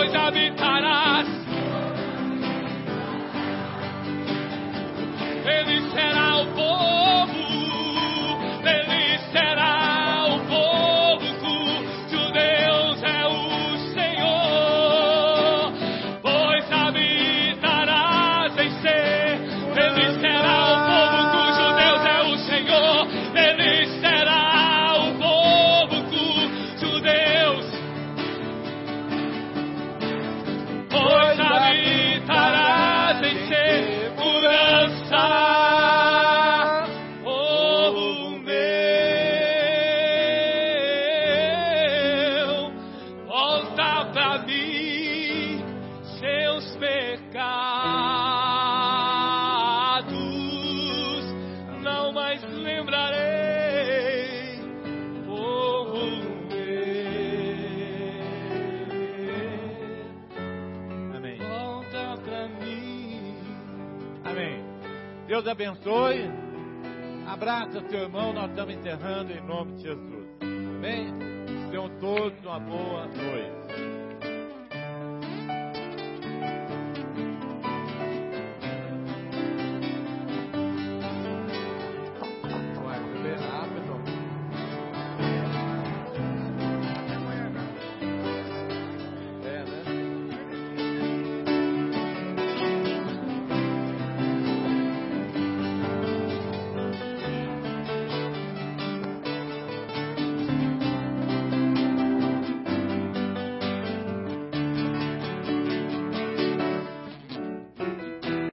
pois habitarás. Feliz será o povo, feliz será o povo cujo Deus é o Senhor, pois habitarás em ser. Feliz será o povo cujo Deus é o Senhor, feliz será o povo cujo Deus, pois habitarás em segurança. Deus abençoe. Abraça seu irmão. Nós estamos encerrando em nome de Jesus. Amém? Tenham todos uma boa noite.